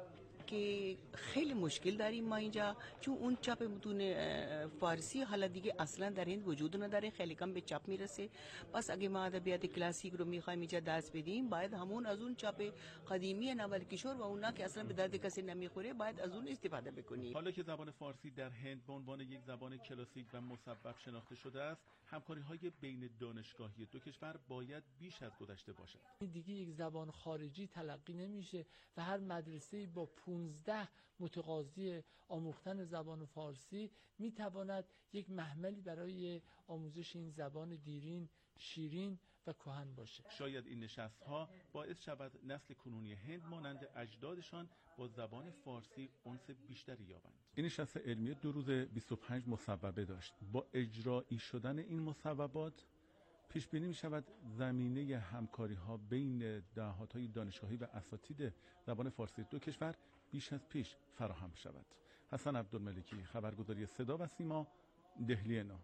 که خیلی مشکل داریم ما اینجا، چون اون چاپ متون فارسی حالا دیگه اصلا در هند وجود نداره، خیلی کم به چاپ میرسه. پس اگه ما ادبیات کلاسیک رو میخوایم اینجا دست بدیم باید همون از اون چاپ قدیمی نوال کشور و اونا که اصلا به درد کسی نمیخوره باید از اون استفاده بکنیم. حالا که زبان فارسی در هند به عنوان یک زبان کلاسیک و مسبب شناخته شده است، همکاری‌های بین دانشگاهی دو کشور باید بیش از گذشته باشد. دیگه یک زبان خارجی تلقی نمیشه و هر مدرسه‌ای با 15 متقاضی آموختن زبان فارسی میتواند یک محملی برای آموزش این زبان دیرین، شیرین و کهن باشه. شاید این نشست‌ها باعث شود نسل کنونی هند مانند اجدادشان با زبان فارسی انس بیشتری یابند. این نشست علمی 2 روز 25 مصوبه داشت. با اجرایی شدن این مصوبات پیش بینی می شود زمینه همکاری ها بین نهادهای دانشگاهی و اساتید زبان فارسی دو کشور بیش از پیش فراهم شود. حسن عبدالملکی، خبرگزاری صدا و سیما، دهلی نو.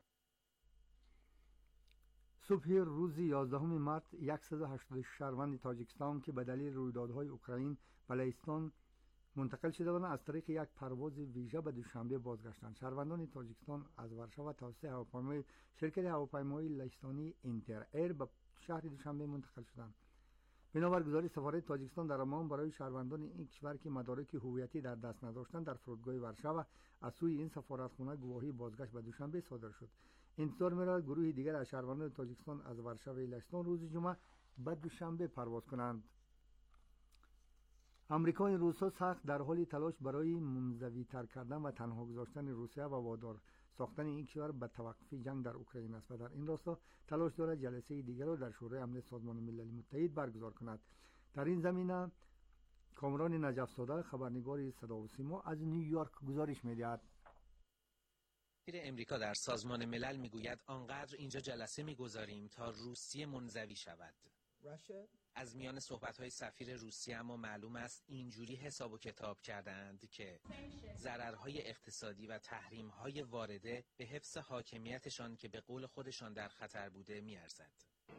صبح روز 11 مارس 180 شهروند تاجیکستان که به دلیل رویدادهای اوکراین به لهستان منتقل شده بودند از طریق یک پرواز ویژه به دوشنبه بازگشتند. شهروندان تاجیکستان از ورشو توسط هواپیمای شرکت هواپیمایی لهستانی اینتر ایر به شهر دوشنبه منتقل شدند. بنابر گزارش سفارت تاجیکستان در عمان برای شهروندان این کشور که مدارک هویتی در دست نداشتند در فرودگاه ورشو از سوی این سفارتخانه گواهی بازگشت به دوشنبه صادر شد. انتظار می‌رود گروهی دیگر از شهروندان تاجیکستان از ورشو لهستان روز جمعه به دوشنبه پرواز کنند. آمریکا این روزها سخت در حال تلاش برای منزوی‌تر کردن و تنها گذاشتن روسیه و وادار ساختن این کشور به توقف جنگ در اوکراین است و در این راستا تلاش دارد جلسه دیگر را در شورای امنیت سازمان ملل متحد برگزار کند. در این زمینه کامران نجف زاده خبرنگار صدا و سیما از نیویورک گزارش می‌دهد. سفیر امریکا در سازمان ملل میگوید آنقدر اینجا جلسه میگذاریم تا روسیه منزوی شود. از میان صحبت‌های سفیر روسیه اما معلوم است اینجوری حساب و کتاب کردند که ضررهای اقتصادی و تحریم‌های وارده به حفظ حاکمیتشان که به قول خودشان در خطر بوده می‌ارزد.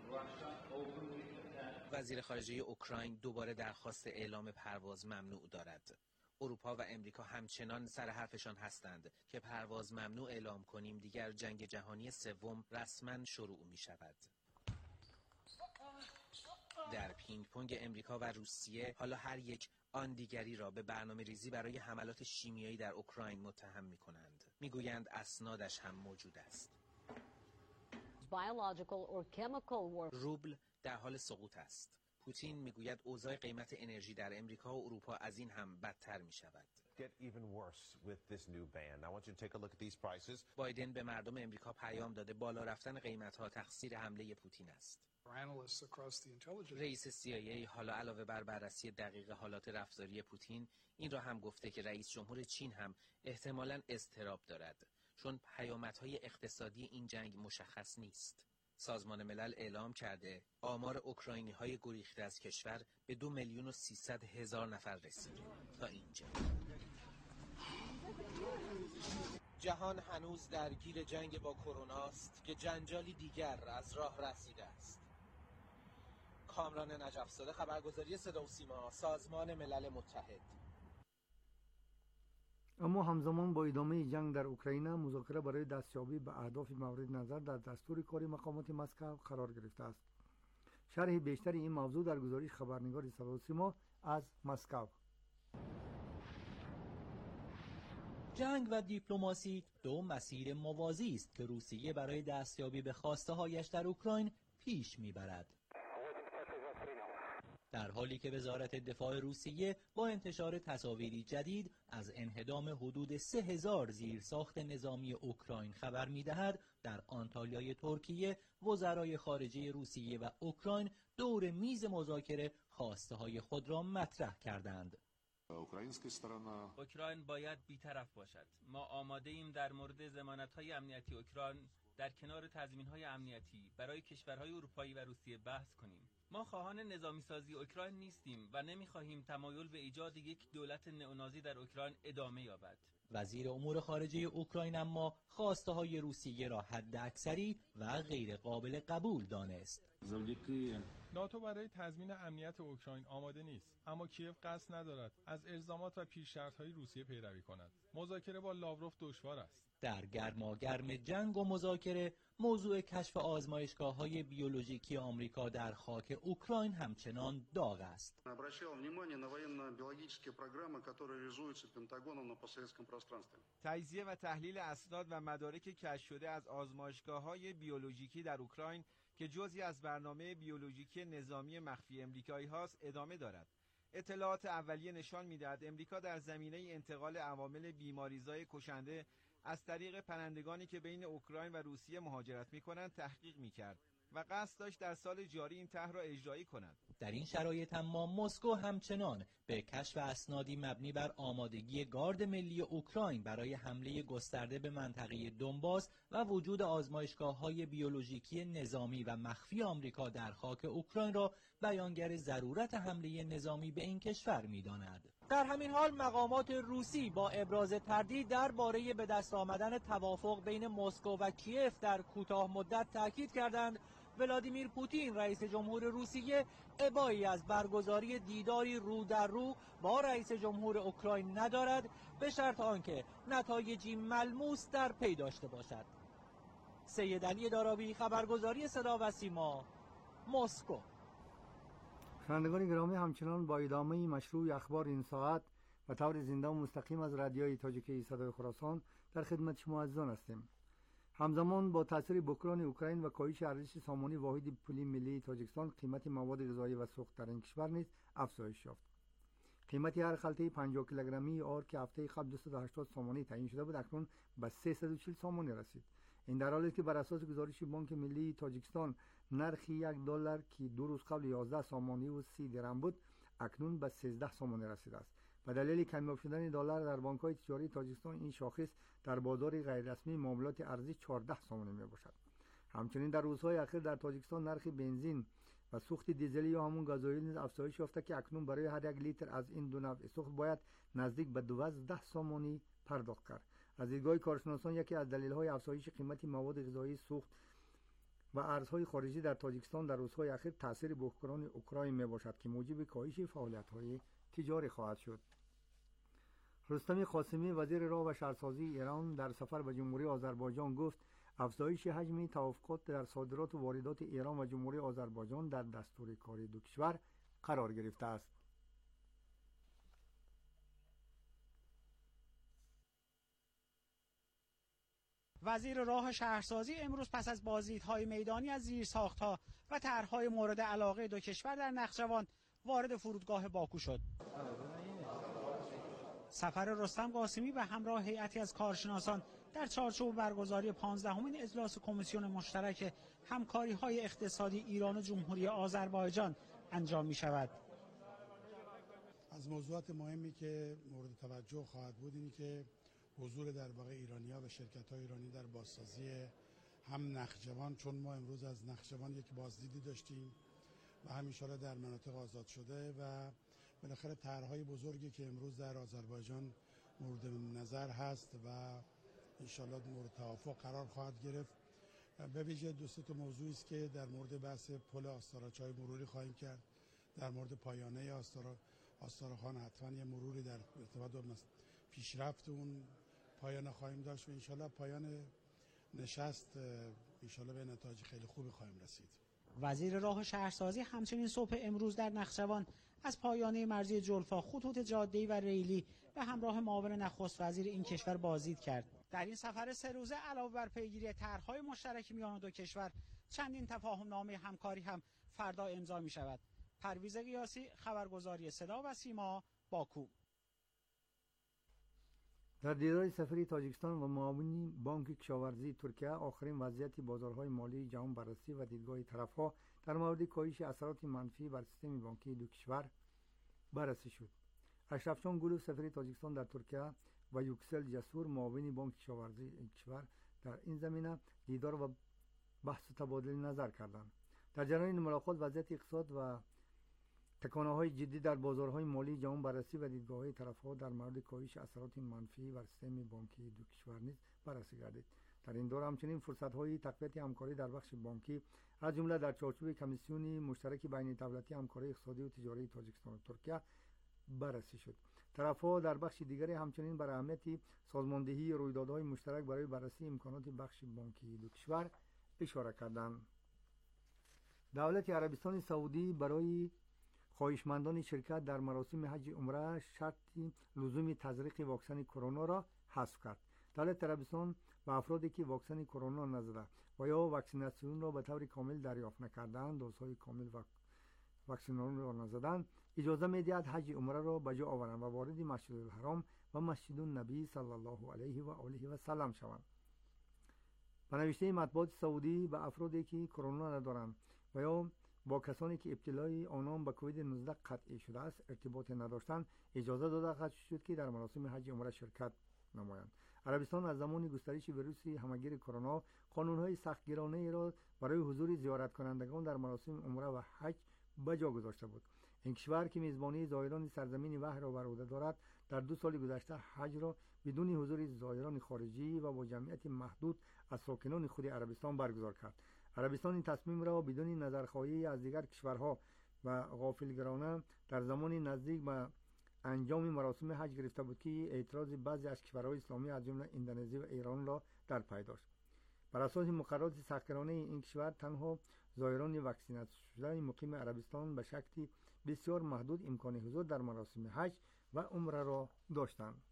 وزیر خارجه اوکراین دوباره درخواست اعلام پرواز ممنوع دارد. اروپا و امریکا همچنان سر حرفشان هستند که پرواز ممنوع اعلام کنیم دیگر جنگ جهانی سوم رسما شروع می شود. در پینگ پونگ امریکا و روسیه حالا هر یک آن دیگری را به برنامه ریزی برای حملات شیمیایی در اوکراین متهم می کنند. می گویند اسنادش هم موجود است. روبل در حال سقوط است. پوتین میگوید اوضاع قیمت انرژی در امریکا و اروپا از این هم بدتر می شود. بایدن به مردم امریکا پیام داده بالا رفتن قیمت‌ها تقصیر حمله پوتین است. رئیس CIA حالا علاوه بر بررسی دقیق حالات رفتاری پوتین این را هم گفته که رئیس جمهور چین هم احتمالاً اضطراب دارد چون پیامدهای اقتصادی این جنگ مشخص نیست. سازمان ملل اعلام کرده آمار اوکراینی‌های گریخته از کشور به 2,300,000 نفر رسید. تا اینجا جهان هنوز درگیر جنگ با کرونا است که جنجالی دیگر از راه رسیده است. کامران نجف زاده خبرگزاری صدا و سیما سازمان ملل متحد. اما همزمان با ادامه جنگ در اوکراین مذاکره برای دستیابی به اهداف مورد نظر در دستور کاری مقامات مسکو قرار گرفته است. شرح بیشتر این موضوع در گزارش خبرنگار صدا و سیما از مسکو. جنگ و دیپلماسی دو مسیر موازی است که روسیه برای دستیابی به خواسته‌هایش در اوکراین پیش می‌برد. در حالی که وزارت دفاع روسیه با انتشار تصاویری جدید از انهدام حدود 3,000 زیرساخت نظامی اوکراین خبر می‌دهد، در آنتالیای ترکیه وزرای خارجه روسیه و اوکراین دور میز مذاکره خواسته‌های خود را مطرح کردند. اوکراین باید بی‌طرف باشد. ما آماده ایم در مورد ضمانت‌های امنیتی اوکراین در کنار تضمین‌های امنیتی برای کشورهای اروپایی و روسیه بحث کنیم. ما خواهان نظامی سازی اوکراین نیستیم و نمی‌خواهیم تمایل به ایجاد یک دولت نئونازی در اوکراین ادامه یابد. وزیر امور خارجه اوکراین اما خواسته‌های روسیه را حداکثری و غیر قابل قبول دانست. ناتو برای تضمین امنیت اوکراین آماده نیست، اما کیف قصد ندارد از الزامات و پیش‌شرط‌های روسیه پیروی کند. مذاکره با لاوروف دشوار است. در گرماگرم جنگ و مذاکره، موضوع کشف آزمایشگاه‌های بیولوژیکی آمریکا در خاک اوکراین همچنان داغ است. تجزیه و تحلیل اسناد و مدارک کشف شده از آزمایشگاه‌های بیولوژیکی در اوکراین که جزئی از برنامه بیولوژیکی نظامی مخفی امریکایی هاست ادامه دارد. اطلاعات اولیه نشان می‌دهد امریکا در زمینه انتقال عوامل بیماریزای کشنده از طریق پرندگانی که بین اوکراین و روسیه مهاجرت می‌کنند تحقیق می‌کرد و قصد داشت در سال جاری این طرح را اجرایی کند. در این شرایط اما مسکو همچنان به کشف اسنادی مبنی بر آمادگی گارد ملی اوکراین برای حمله گسترده به منطقه دونباس و وجود آزمایشگاه‌های بیولوژیکی نظامی و مخفی آمریکا در خاک اوکراین را بیانگر ضرورت حمله نظامی به این کشور می‌داند. در همین حال مقامات روسی با ابراز تردید درباره به دست آمدن توافق بین مسکو و کیف در کوتاه مدت تاکید کردند ولادیمیر پوتین رئیس جمهور روسیه ابایی از برگزاری دیداری رو در رو با رئیس جمهور اوکراین ندارد به شرط آنکه نتایجی ملموس در پی داشته باشد. سید علی دارابی خبرگزاری صدا و سیما مسکو. شنوندگان گرامی همچنان با ادامه مشروع اخبار این ساعت و طور زنده و مستقیم از رادیوی تاجیکی صدای خراسان در خدمت شما عزیزان هستیم. همزمان با تاثیر بحران اوکراین و کاهش ارزش سامانی واحد پولی ملی تاجیکستان قیمت مواد غذایی و سوخت در این کشور نیز افزایش یافت. قیمت هر خلطه 50 کیلوگرمی آرد که هفته قبل 280 سامانی تعیین شده بود اکنون به 340 سامانی رسید. این در حالی است که بر اساس گزارش بانک ملی تاجیکستان نرخ $1 که 2 روز قبل 11 سامانی و 30 درم بود اکنون به 13 سامانی رسیده است. به دلیل کمیاب شدن دلار در بانک‌های تجاری تاجیکستان این شاخص در بازار غیر رسمی معاملات ارزی 14 سامانی میباشد. همچنین در روزهای اخیر در تاجیکستان نرخ بنزین و سوخت دیزلی یا همون گازوئیل نیز افزایش یافته که اکنون برای هر یک لیتر از این دو نوع سوخت باید نزدیک به 12 سامانی پرداخت کرد. از دیدگاه کارشناسان یکی از دلایل افزایش قیمت مواد غذایی، سوخت و ارزهای خارجی در تاجیکستان در روزهای اخیر تاثیر بحران اوکراین میباشد که موجب کاهش فعالیت‌های تجاری خواهد شد. رستم قاسمی وزیر راه و شهرسازی ایران در سفر به جمهوری آذربایجان گفت افزایش حجم توافقات در صادرات و واردات ایران و جمهوری آذربایجان در دستور کار دو کشور قرار گرفته است. وزیر راه و شهرسازی امروز پس از بازدیدهای میدانی از زیرساخت‌ها و طرح‌های مورد علاقه دو کشور در نخجوان وارد فرودگاه باکو شد. سفر رستم قاسمی به همراه هیئتی از کارشناسان در چارچوب برگزاری 15مین اجلاس کمیسیون مشترک همکاری‌های اقتصادی ایران و جمهوری آذربایجان انجام می‌شود. از موضوعات مهمی که مورد توجه خواهد بود این که حضور در واقع ایرانی‌ها و شرکت‌های ایرانی در بازسازی هم نخجوان، چون ما امروز از نخجوان یک بازدیدی داشتیم و هم انشاءالله در مناطق آزاد شده و بالاخره طرح‌های بزرگی که امروز در آذربایجان مورد نظر هست و انشاءالله مورد توافق قرار خواهد گرفت. به ویژه دو سه تا موضوعی است که در مورد بحث پل آستاراچای مروری خواهیم کرد. در مورد پایانه آستاراخان حتما یه مروری در ارتباط با پیشرفت اون پایانه خواهیم داشت و انشاءالله پایان نشست انشاءالله به نتایج خیلی خوبی خواهیم رسید. وزیر راه و شهرسازی همچنین صبح امروز در نخجوان از پایانه مرزی جلفا، خطوط جاده‌ای و ریلی به همراه معاون نخست وزیر این کشور بازدید کرد. در این سفر 3 روزه علاوه بر پیگیری طرح‌های مشترک میان دو کشور، چندین تفاهم‌نامه همکاری هم فردا امضا می‌شود. پرویز قیاسی، خبرگزاری صدا و سیما، باکو. در دیدار سفری تاجیکستان و معاونی بانک کشاورزی ترکیه آخرین وضعیت بازارهای مالی جهان بررسی و دیدگاه طرف‌ها در مورد کاهش اثرات منفی بر سیستم بانکی دو کشور بررسی شد. اشرفجان گلو سفیر تاجیکستان در ترکیه و یوکسل جسور معاون بانک کشاورزی این کشور در این زمینه دیدار و بحث و تبادل نظر کردند. در جریان ملاقات وضعیت اقتصاد و تکانه‌های جدی در بازارهای مالی جهان بررسی و دیدگاه‌های طرف‌ها در مورد کاهش اثرات منفی بر سیستم بانکی دو کشور نیز بررسی گردید. در این دور همچنین فرصت‌های تقویت همکاری در بخش بانکی از جمله در چارچوب کمیسیون مشترک بین دولتی همکاری اقتصادی و تجاری تاجیکستان و ترکیه بررسی شد. طرف‌ها در بخش دیگری همچنین بر اهمیت سازماندهی رویدادهای مشترک برای بررسی امکانات بخش بانکی دو کشور اشاره کردند. دولت عربستان سعودی برای خواهشمندان شرکت در مراسم حج عمره شرط لزوم تزریق واکسن کرونا را حذف کرد. دولت عربستان به افرادی که واکسن کرونا نزده و یا واکسیناسیون را به طور کامل دریافت نکردند، دوزهای کامل واکسن را نزدند، اجازه می‌دهد حج عمره را به جا آورند و وارد مسجد الحرام و مسجد النبی صلی الله علیه و آله و سلم شوند. به نوشته مطبوعات سعودی به افرادی که کرونا ندارند و یا با کسانی که ابتلای آنان به کووید 19 قطعی شده است ارتباط نداشتند اجازه داده خواهد شد که در مراسم حج عمره شرکت نمایند. عربستان از زمان گسترش ویروس همهگیر کرونا قانون‌های سختگیرانه را برای حضور زیارت کنندگان در مراسم عمره و حج به جا گذاشته بود. این کشور که میزبانی زائران سرزمین وحی را بر عهده دارد در 2 سال گذشته حج را بدون حضور زائران خارجی و با جمعیت محدود از ساکنان خود عربستان برگزار کرد. عربستان این تصمیم را بدون نظرخواهی از دیگر کشورها و غافلگرانه در زمان نزدیک به انجام مراسم حج گرفته بود که اعتراض بعضی از کشورهای اسلامی از جمله اندونزی و ایران را در پی داشت. بر اساس مقررات سختگیرانه این کشور تنها زائران واکسیناته شده مقیم عربستان به شکلی بسیار محدود امکان حضور در مراسم حج و عمره را داشتند.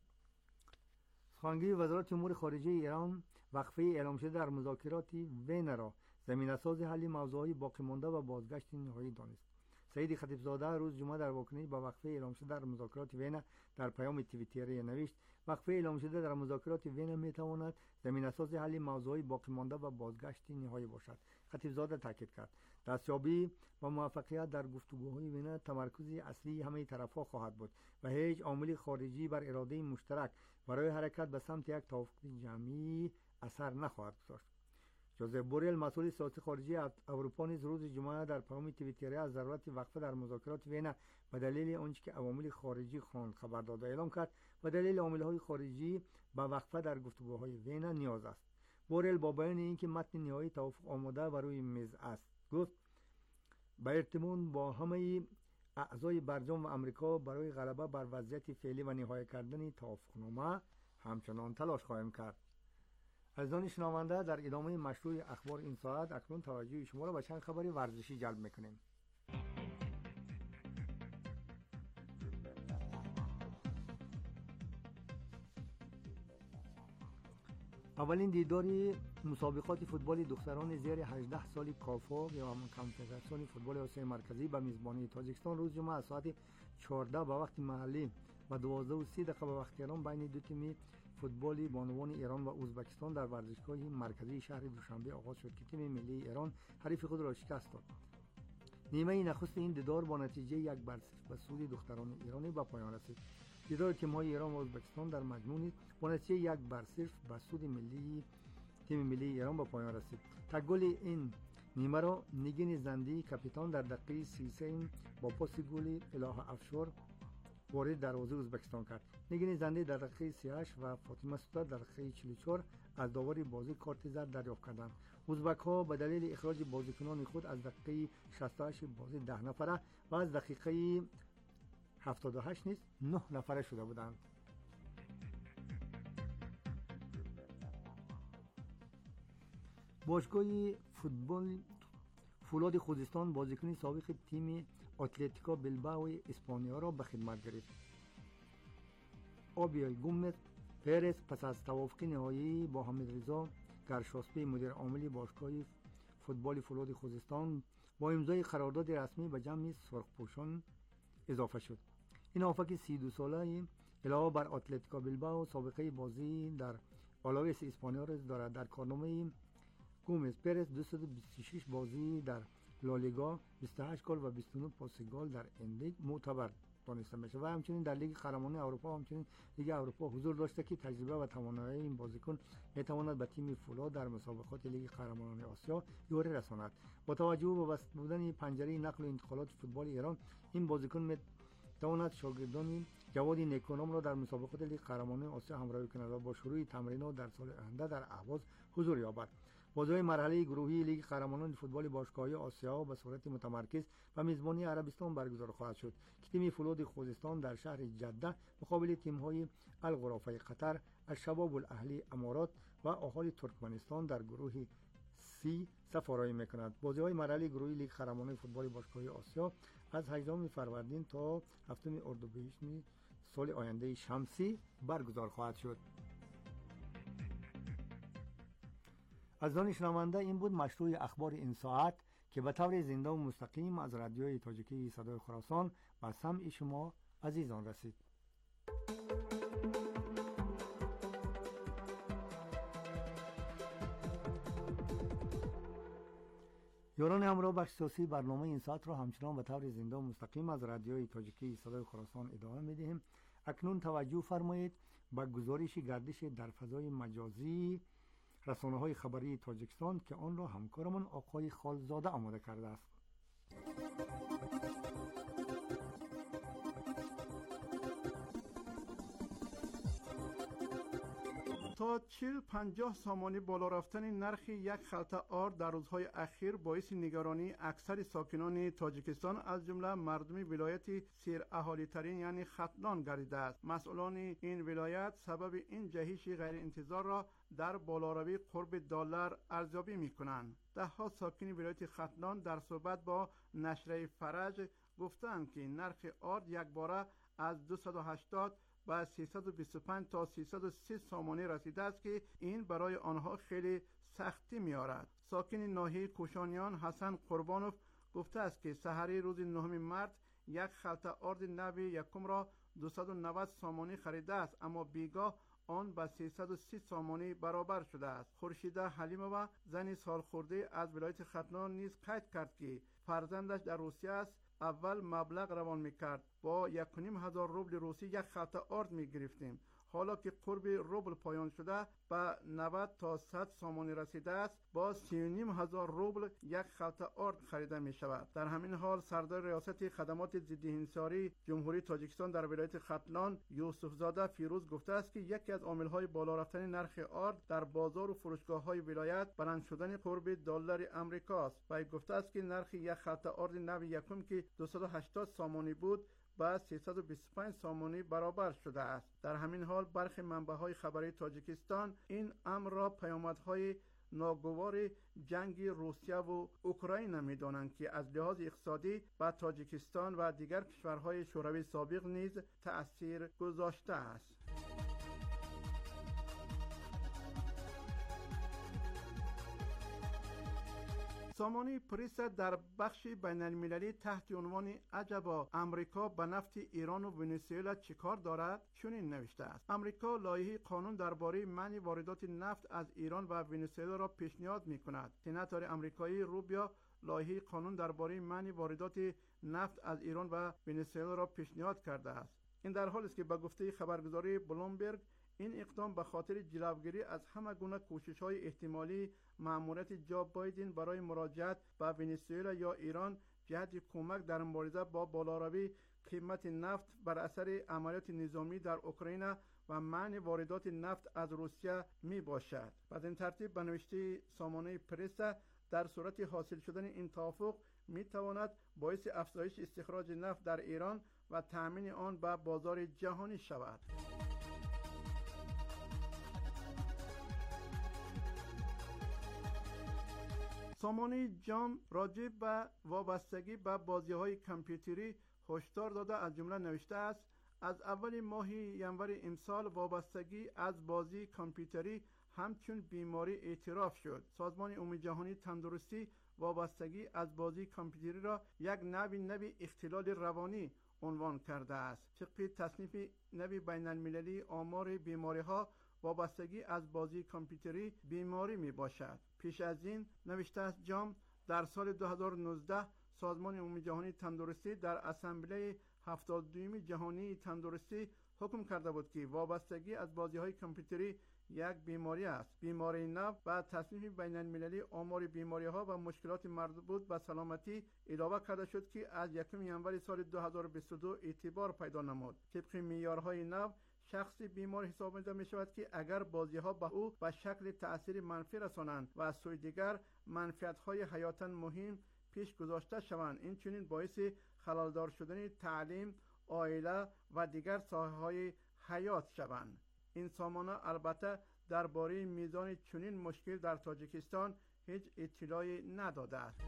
سخنگوی وزارت امور خارجه ایران وقفه اعلام شده در مذاکرات وین را زمینه‌ساز حل موضوعات باقی مانده و بازگشت نهایی دانست. سعید خطیبزاده روز جمعه در واکنش به وقفه اعلام شده در مذاکرات وین در پیام توییتری نوشت: وقفه اعلام شده در مذاکرات وین میتواند زمینه‌ساز حل موضوعات باقی مانده و بازگشت نهایی باشد. خطیبزاده تاکید کرد دستیابی و موفقیت در گفتگوهای وین تمرکز اصلی همه طرف‌ها خواهد بود و هیچ عامل خارجی بر اراده مشترک برای حرکت به سمت یک توافق جمعی اثر نخواهد گذاشت. جوزف بوریل مسئول سیاست خارجی اروپا نیز روز جمعه در پیام توییتری از ضرورت وقفه در مذاکرات وین به دلیل آنچه که عوامل خارجی خواند خبر داد و اعلام کرد و دلیل عامل‌های خارجی به وقفه در گفتگوهای وین نیاز است. بوریل با بیان اینکه متن نهایی توافق آماده بر روی میز است گفت: با ارتباط با همه اعضای برجام و امریکا برای غلبه بر وضعیت فعلی و نهایی کردن توافقنامه همچنان تلاش خواهیم کرد. عزیزان شنونده، در ادامه مشروع اخبار این ساعت اکنون توجه شما را به چند خبر ورزشی جلب میکنیم. اولین دیداری مسابقات فوتبال دختران زیر 18 سال کافا یا کنفدراسیون فوتبال آسیای مرکزی به میزبانی تاجیکستان روز جمعه ساعت 14 به وقت محلی و 12:30 به وقت ایران بین دو تیم فوتبالی بانوان ایران و ازبکستان در ورزشگاه مرکزی شهر دوشنبه آغاز شد که تیم ملی ایران حریف خود را شکست داد. نیمه نخست این دیدار با نتیجه 1-0 به سود دختران ایرانی به پایان رسید. دیدار تیم‌های ایران و ازبکستان در مجموع با نتیجه 1-0 به سود تیم ملی ایران به پایان رسید. تک گل این نیمه را نگین زندی کاپیتان در دقیقه 33 با پاس گل الهه افشار وارد دروازه ازبکستان کرد. نگین زنده در دقیقه 38 و فاطمه سودا در دقیقه 44 از داور بازی کارت زرد دریافت کردند. ازبک‌ها به دلیل اخراج بازیکنان خود از دقیقه 68 بازی 10 نفره و از دقیقه 78 نیز 9 نفره شده بودند. باشگاه فوتبال فولاد خوزستان بازیکن سابق تیم اتلتیکو بیلبائو اسپانیا را به خدمت گرفت. آبیل گومز پرز پس از توافق نهایی با حمید رضا گرشاسبی مدیر عامل باشگاه فوتبال فولاد خوزستان با امضای قرارداد رسمی به جمع سرخپوشان اضافه شد. این آفاق 32 ساله علاوه بر اتلتیکو بیلبائو سابقه بازی در آلاویس اسپانیا را دارد. در کارنامه گومز پرز 226 بازی در لالیگا، 28 گل و 29 پاس گل در این لیگ معتبر دانسته میشه و همچنین در لیگ قهرمانی اروپا و همچنین لیگ اروپا حضور داشته که تجربه و توانایی این بازیکن میتواند به تیم فولاد در مسابقات لیگ قهرمانان آسیا یاری رساند. با توجه به بسته بودن پنجره نقل و انتقالات فوتبال ایران، این بازیکن میتواند شاگردان جواد نیکونام را در مسابقات لیگ قهرمانان آسیا همراهی کند و با شروع تمرینات در سال آینده در اهواز حضور یابد. بازی مرحله گروهی لیگ قهرمانان فوتبال باشگاه‌های آسیا به صورت متمرکز و میزبانی عربستان برگزار خواهد شد که تیم فولاد خوزستان در شهر جده مقابل تیم‌های الغرافه قطر، الشباب الاهلی امارات و اهالی ترکمنستان در گروه سی سفارایی می‌کند. بازی‌های مرحله گروهی لیگ قهرمانان فوتبال باشگاه‌های آسیا از 18 فروردین تا 7 اردیبهشت سال آینده شمسی برگزار خواهد شد. عزیزان شنونده، این بود مشروع اخبار این ساعت که به طور زنده و مستقیم از رادیوی تاجیکی صدای خراسان به سمع شما عزیزان رسید. یاران همراه بخش سیاسی برنامه این ساعت را همچنان به طور زنده و مستقیم از رادیوی تاجیکی صدای خراسان ادامه می‌دهیم. اکنون توجه فرمایید به گزارش گردش در فضای مجازی رسانه‌های خبری تاجیکستان که آن را همکارمان آقای خالزاده آماده کرده است. تا 40-50 سامانی بالا رفتن نرخ یک خلطه آرد در روزهای اخیر باعث نگرانی اکثر ساکنان تاجیکستان از جمله مردم ولایت سیر اهالی ترین یعنی ختلان گردیده است. مسئولان این ولایت سبب این جهش غیر انتظار را در بالاروی قرب دلار ارزیابی می‌کنند. ده‌ها ساکن ولایت ختلان در صحبت با نشریه فرج گفتند که نرخ آرد یک باره از 280 و 325 تا 330 سامانی رسیده است که این برای آنها خیلی سختی می‌آورد. ساکن ناحیه کوشانیان حسن قربانوف گفته است که سحری روز 9 مارس یک خلطه آرد نو یکم را 290 سامانی خریده است، اما بیگاه آن به 330 سامانی برابر شده است. خورشیده حلیمова زنی سالخورده از ولایت ختلان نیز قید کرد که فرزندش در روسیه است. اول مبلغ روان میکرد، با 1,500 روبل روسی یک خلطه آرد میگرفتیم. حالا که قرب روبل پایان شده به 90 تا 100 سامانی رسیده است، با 3,500 روبل یک خلطه آرد خریده می شود. در همین حال سردار ریاست خدمات ضد انحصاری جمهوری تاجیکستان در ولایت ختلان یوسفزاده فیروز گفته است که یکی از عامل‌های بالا رفتن نرخ آرد در بازار و فروشگاه‌های ولایت بلند شدن قرب دلار آمریکا است. و گفته است که نرخ یک خلطه آرد نو یکم که 280 سامانی بود با 325 سامانی برابر شده است. در همین حال برخی منبع‌های خبری تاجیکستان این امر را پیامدهای ناگوار جنگ روسیه و اوکراین می‌دانند که از لحاظ اقتصادی به تاجیکستان و دیگر کشورهای شوروی سابق نیز تأثیر گذاشته است. سامانی پریس در بخش بین المللی تحت عنوان عجبا امریکا به نفت ایران و ونزوئلا چیکار دارد چنین نوشته است: امریکا لایحه قانون درباره منع واردات نفت از ایران و ونزوئلا را پیشنهاد می‌کند. سناتور آمریکایی روبیا لایحه قانون درباره منع واردات نفت از ایران و ونزوئلا را پیشنهاد کرده است. این در حالی است که به گفته خبرگزاری بلومبرگ این اقدام به خاطر جلوگیری از همه گونه کوشش‌های احتمالی مأموریت جو بایدن برای مراجعت به ونزوئلا یا ایران جهت کمک در مبارزه با بالاروی قیمت نفت بر اثر عملیات نظامی در اوکراین و منع واردات نفت از روسیه می باشد. بعد این ترتیب به نوشته سامانه پرس در صورت حاصل شدن این توافق می تواند باعث افزایش استخراج نفت در ایران و تأمین آن به بازار جهانی شود. سامانه جام راجع به وابستگی به بازی‌های کامپیوتری هشدار داده از جمله نوشته است: از اول ماه ینور امسال وابستگی از بازی کامپیوتری همچون بیماری اعتراف شد. سازمان عمومی جهانی تندرستی وابستگی از بازی کامپیوتری را یک نوع اختلال روانی عنوان کرده است. طبق تصنیف نوی بین المللی آمار بیماری‌ها وابستگی از بازی کامپیوتری بیماری می باشد. پیش از این نوشته است جام در سال 2019 سازمان عمومی جهانی تندرستی در اسامبله 72 جهانی تندرستی حکم کرده بود که وابستگی از بازی‌های کامپیوتری یک بیماری است. بیماری نو و تصنیف بین المللی آمار بیماری‌ها و مشکلات مربوط به سلامتی اضافه کرده شد که از 1 ینور سال 2022 اعتبار پیدا نمود. طبق معیارهای نو شخص بیمار حساب می‌شود می‌شود که اگر بازی‌ها به او به شکل تأثیر منفی رسانند و از سوی دیگر منفعت‌های حیاتاً مهم پیش گذاشته شوند، این چنین باعث خلل‌دار شدن تعلیم، عائله و دیگر ساحه‌های حیات شوند. این سامانه البته درباره میزان چنین مشکل در تاجیکستان هیچ اطلاعی نداده است.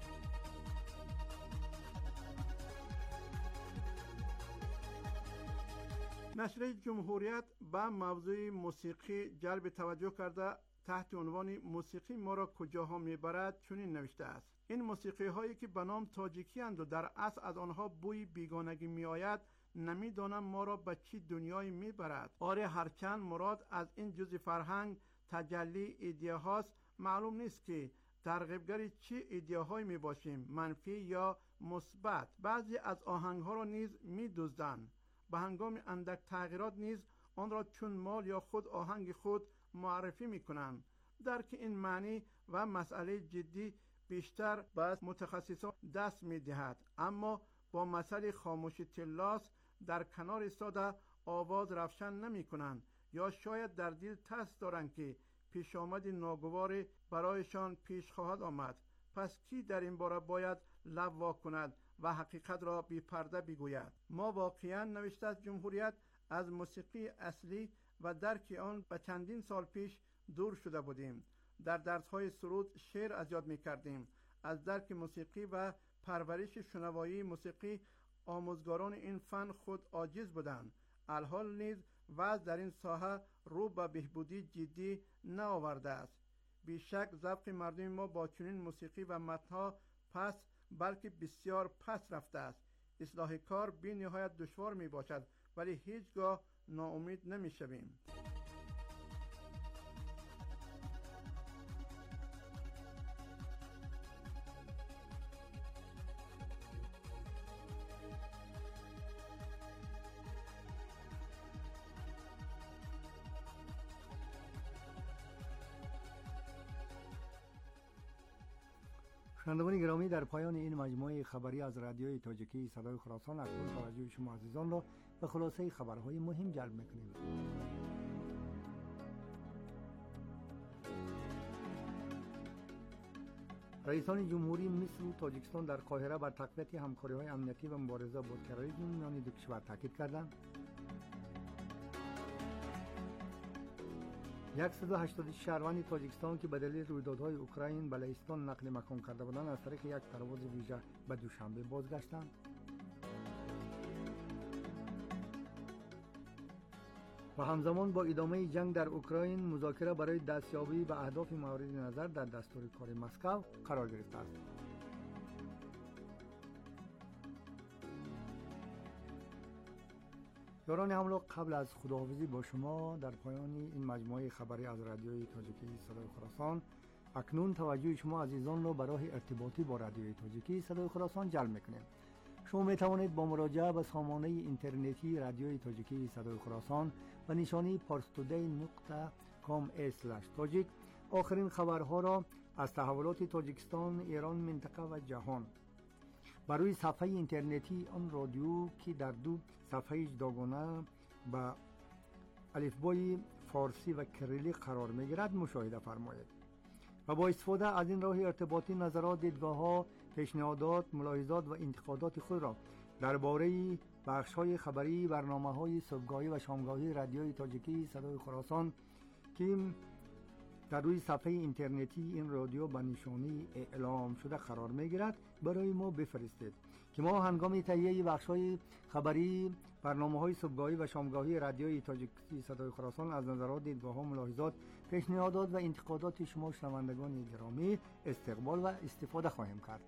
نشریه جمهوریت به موضوع موسیقی جلب توجه کرده تحت عنوان موسیقی ما را کجاها میبرد چنین نوشته است: این موسیقی هایی که به نام تاجیکی اند و در اصل از آنها بوی بیگانگی می آید نمیدانم ما را به چی دنیایی میبرد. آره هرچند مراد از این جزء فرهنگ تجلی ایده هاست، معلوم نیست که ترغیبگر چی ایده هایی می باشیم، منفی یا مثبت. بعضی از آهنگ ها را نیز می دزدند. به هنگام اندک تغییرات نیز آن را چون مال یا خود آهنگ خود معرفی می کنند. درک این معنی و مسئله جدی بیشتر به متخصصان دست می دهد، اما با مسئله خاموشی تلاس در کنار ایستاده آواز رفشن نمی کنند یا شاید در دل ترس دارند که پیش آمد ناگوار برایشان پیش خواهد آمد. پس کی در این باره باید لب وا کند و حقیقت را بی پرده بگوید؟ ما واقعا نوشته از جمهوریت از موسیقی اصلی و درک آن به چندین سال پیش دور شده بودیم. در درس‌های سرود شعر از یاد می‌کردیم. از درک موسیقی و پرورش شنوایی موسیقی آموزگاران این فن خود عاجز بودند. الحال نیز وضع در این ساحه رو به بهبودی جدی نآورده است. بیشک ذوق مردم ما با چنین موسیقی و متن‌ها پس بلکه بسیار پس رفته است. اصلاح کار بی نهایت دشوار می باشد، ولی هیچگاه ناامید نمی شویم. شنوندگان گرامی، در پایان این مجموعه خبری از رادیوی تاجیکی صدای خراسان اکنون توجه شما عزیزان را به خلاصه خبرهای مهم جلب می‌کنیم. رئیسان جمهوری مصر و تاجیکستان در قاهره بر تقویت همکاری‌های امنیتی و مبارزه با تروریسم میان دو کشور تاکید کردند. 180 شهروند تاجیکستان که به دلیل رویدادهای اوکراین به لهستان نقل مکان کرده بودند از طریق یک پرواز ویژه به دوشنبه بازگشتند. و همزمان با ادامه جنگ در اوکراین مذاکره برای دستیابی به اهداف مورد نظر در دستور کار مسکو قرار گرفته است. یاران حمله، قبل از خداحافظی با شما در پایان این مجموعه خبری از رادیوی تاجیکی صدای خراسان اکنون توجه شما عزیزان را به راه ارتباطی با رادیوی تاجیکی صدای خراسان جلب می‌کنیم. شما می توانید با مراجعه به سامانه اینترنتی رادیوی تاجیکی صدای خراسان و نشانی parstoday.com/tajik آخرین خبرها را از تحولات تاجیکستان، ایران، منطقه و جهان بر روی صفحه اینترنتی آن رادیو که در دو صفحه جداگانه با الفبای فارسی و کریلی قرار می‌گیرد مشاهده فرمایید و با استفاده از این راه ارتباطی نظرات، دیدگاه‌ها، پیشنهادات، ملاحظات و انتقادات خود را درباره بخش‌های خبری، برنامه‌های صبحگاهی و شامگاهی رادیوی تاجیکی صدای خراسان که در روی صفحه اینترنتی این رادیو با نشانی اعلام شده قرار می‌گیرد برای ما بفرستید که ما هنگام تهیه بخش‌های خبری، برنامه‌های صبحگاهی و شامگاهی رادیوی تاجیکی صدای خراسان از نظرات، دیدگاه‌ها، ملاحظات، پیشنهادات و انتقادات شما شنوندگان گرامی استقبال و استفاده خواهیم کرد.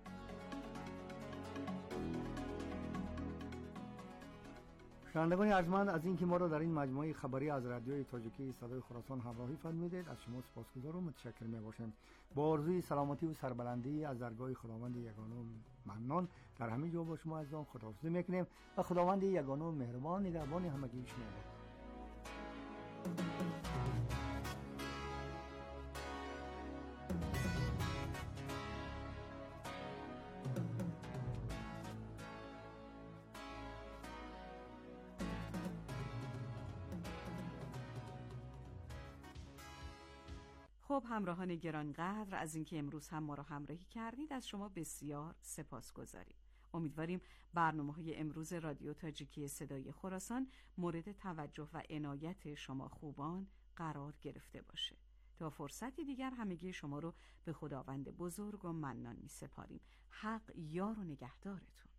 شنوندگان ارجمند، از اینکه ما را در این مجموعه خبری از رادیوی تاجیکی صدای خراسان همراهی فرمودید از شما سپاسگزار و متشکر می‌باشم. با آرزوی سلامتی و سربلندی از درگاه خداوند یگانه و منان در همه جا با شما عزیزان خداحافظی می‌کنیم و خداوند یگانه و مهربان نگهبان همگی شما باد. خب همراهان گرانقدر، از اینکه امروز هم ما را همراهی کردید از شما بسیار سپاسگزاریم. امیدواریم برنامه‌های امروز رادیو تاجیکی صدای خراسان مورد توجه و عنایت شما خوبان قرار گرفته باشه. تا فرصتی دیگر همگی شما رو به خداوند بزرگ و منان می سپاریم. حق یار و نگهدارتون.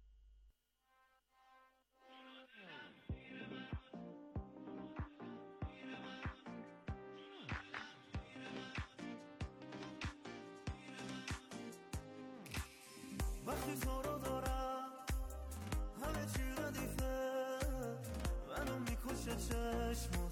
وقتی تو رو دارم همه چی ردیفه منو میکشه چشمات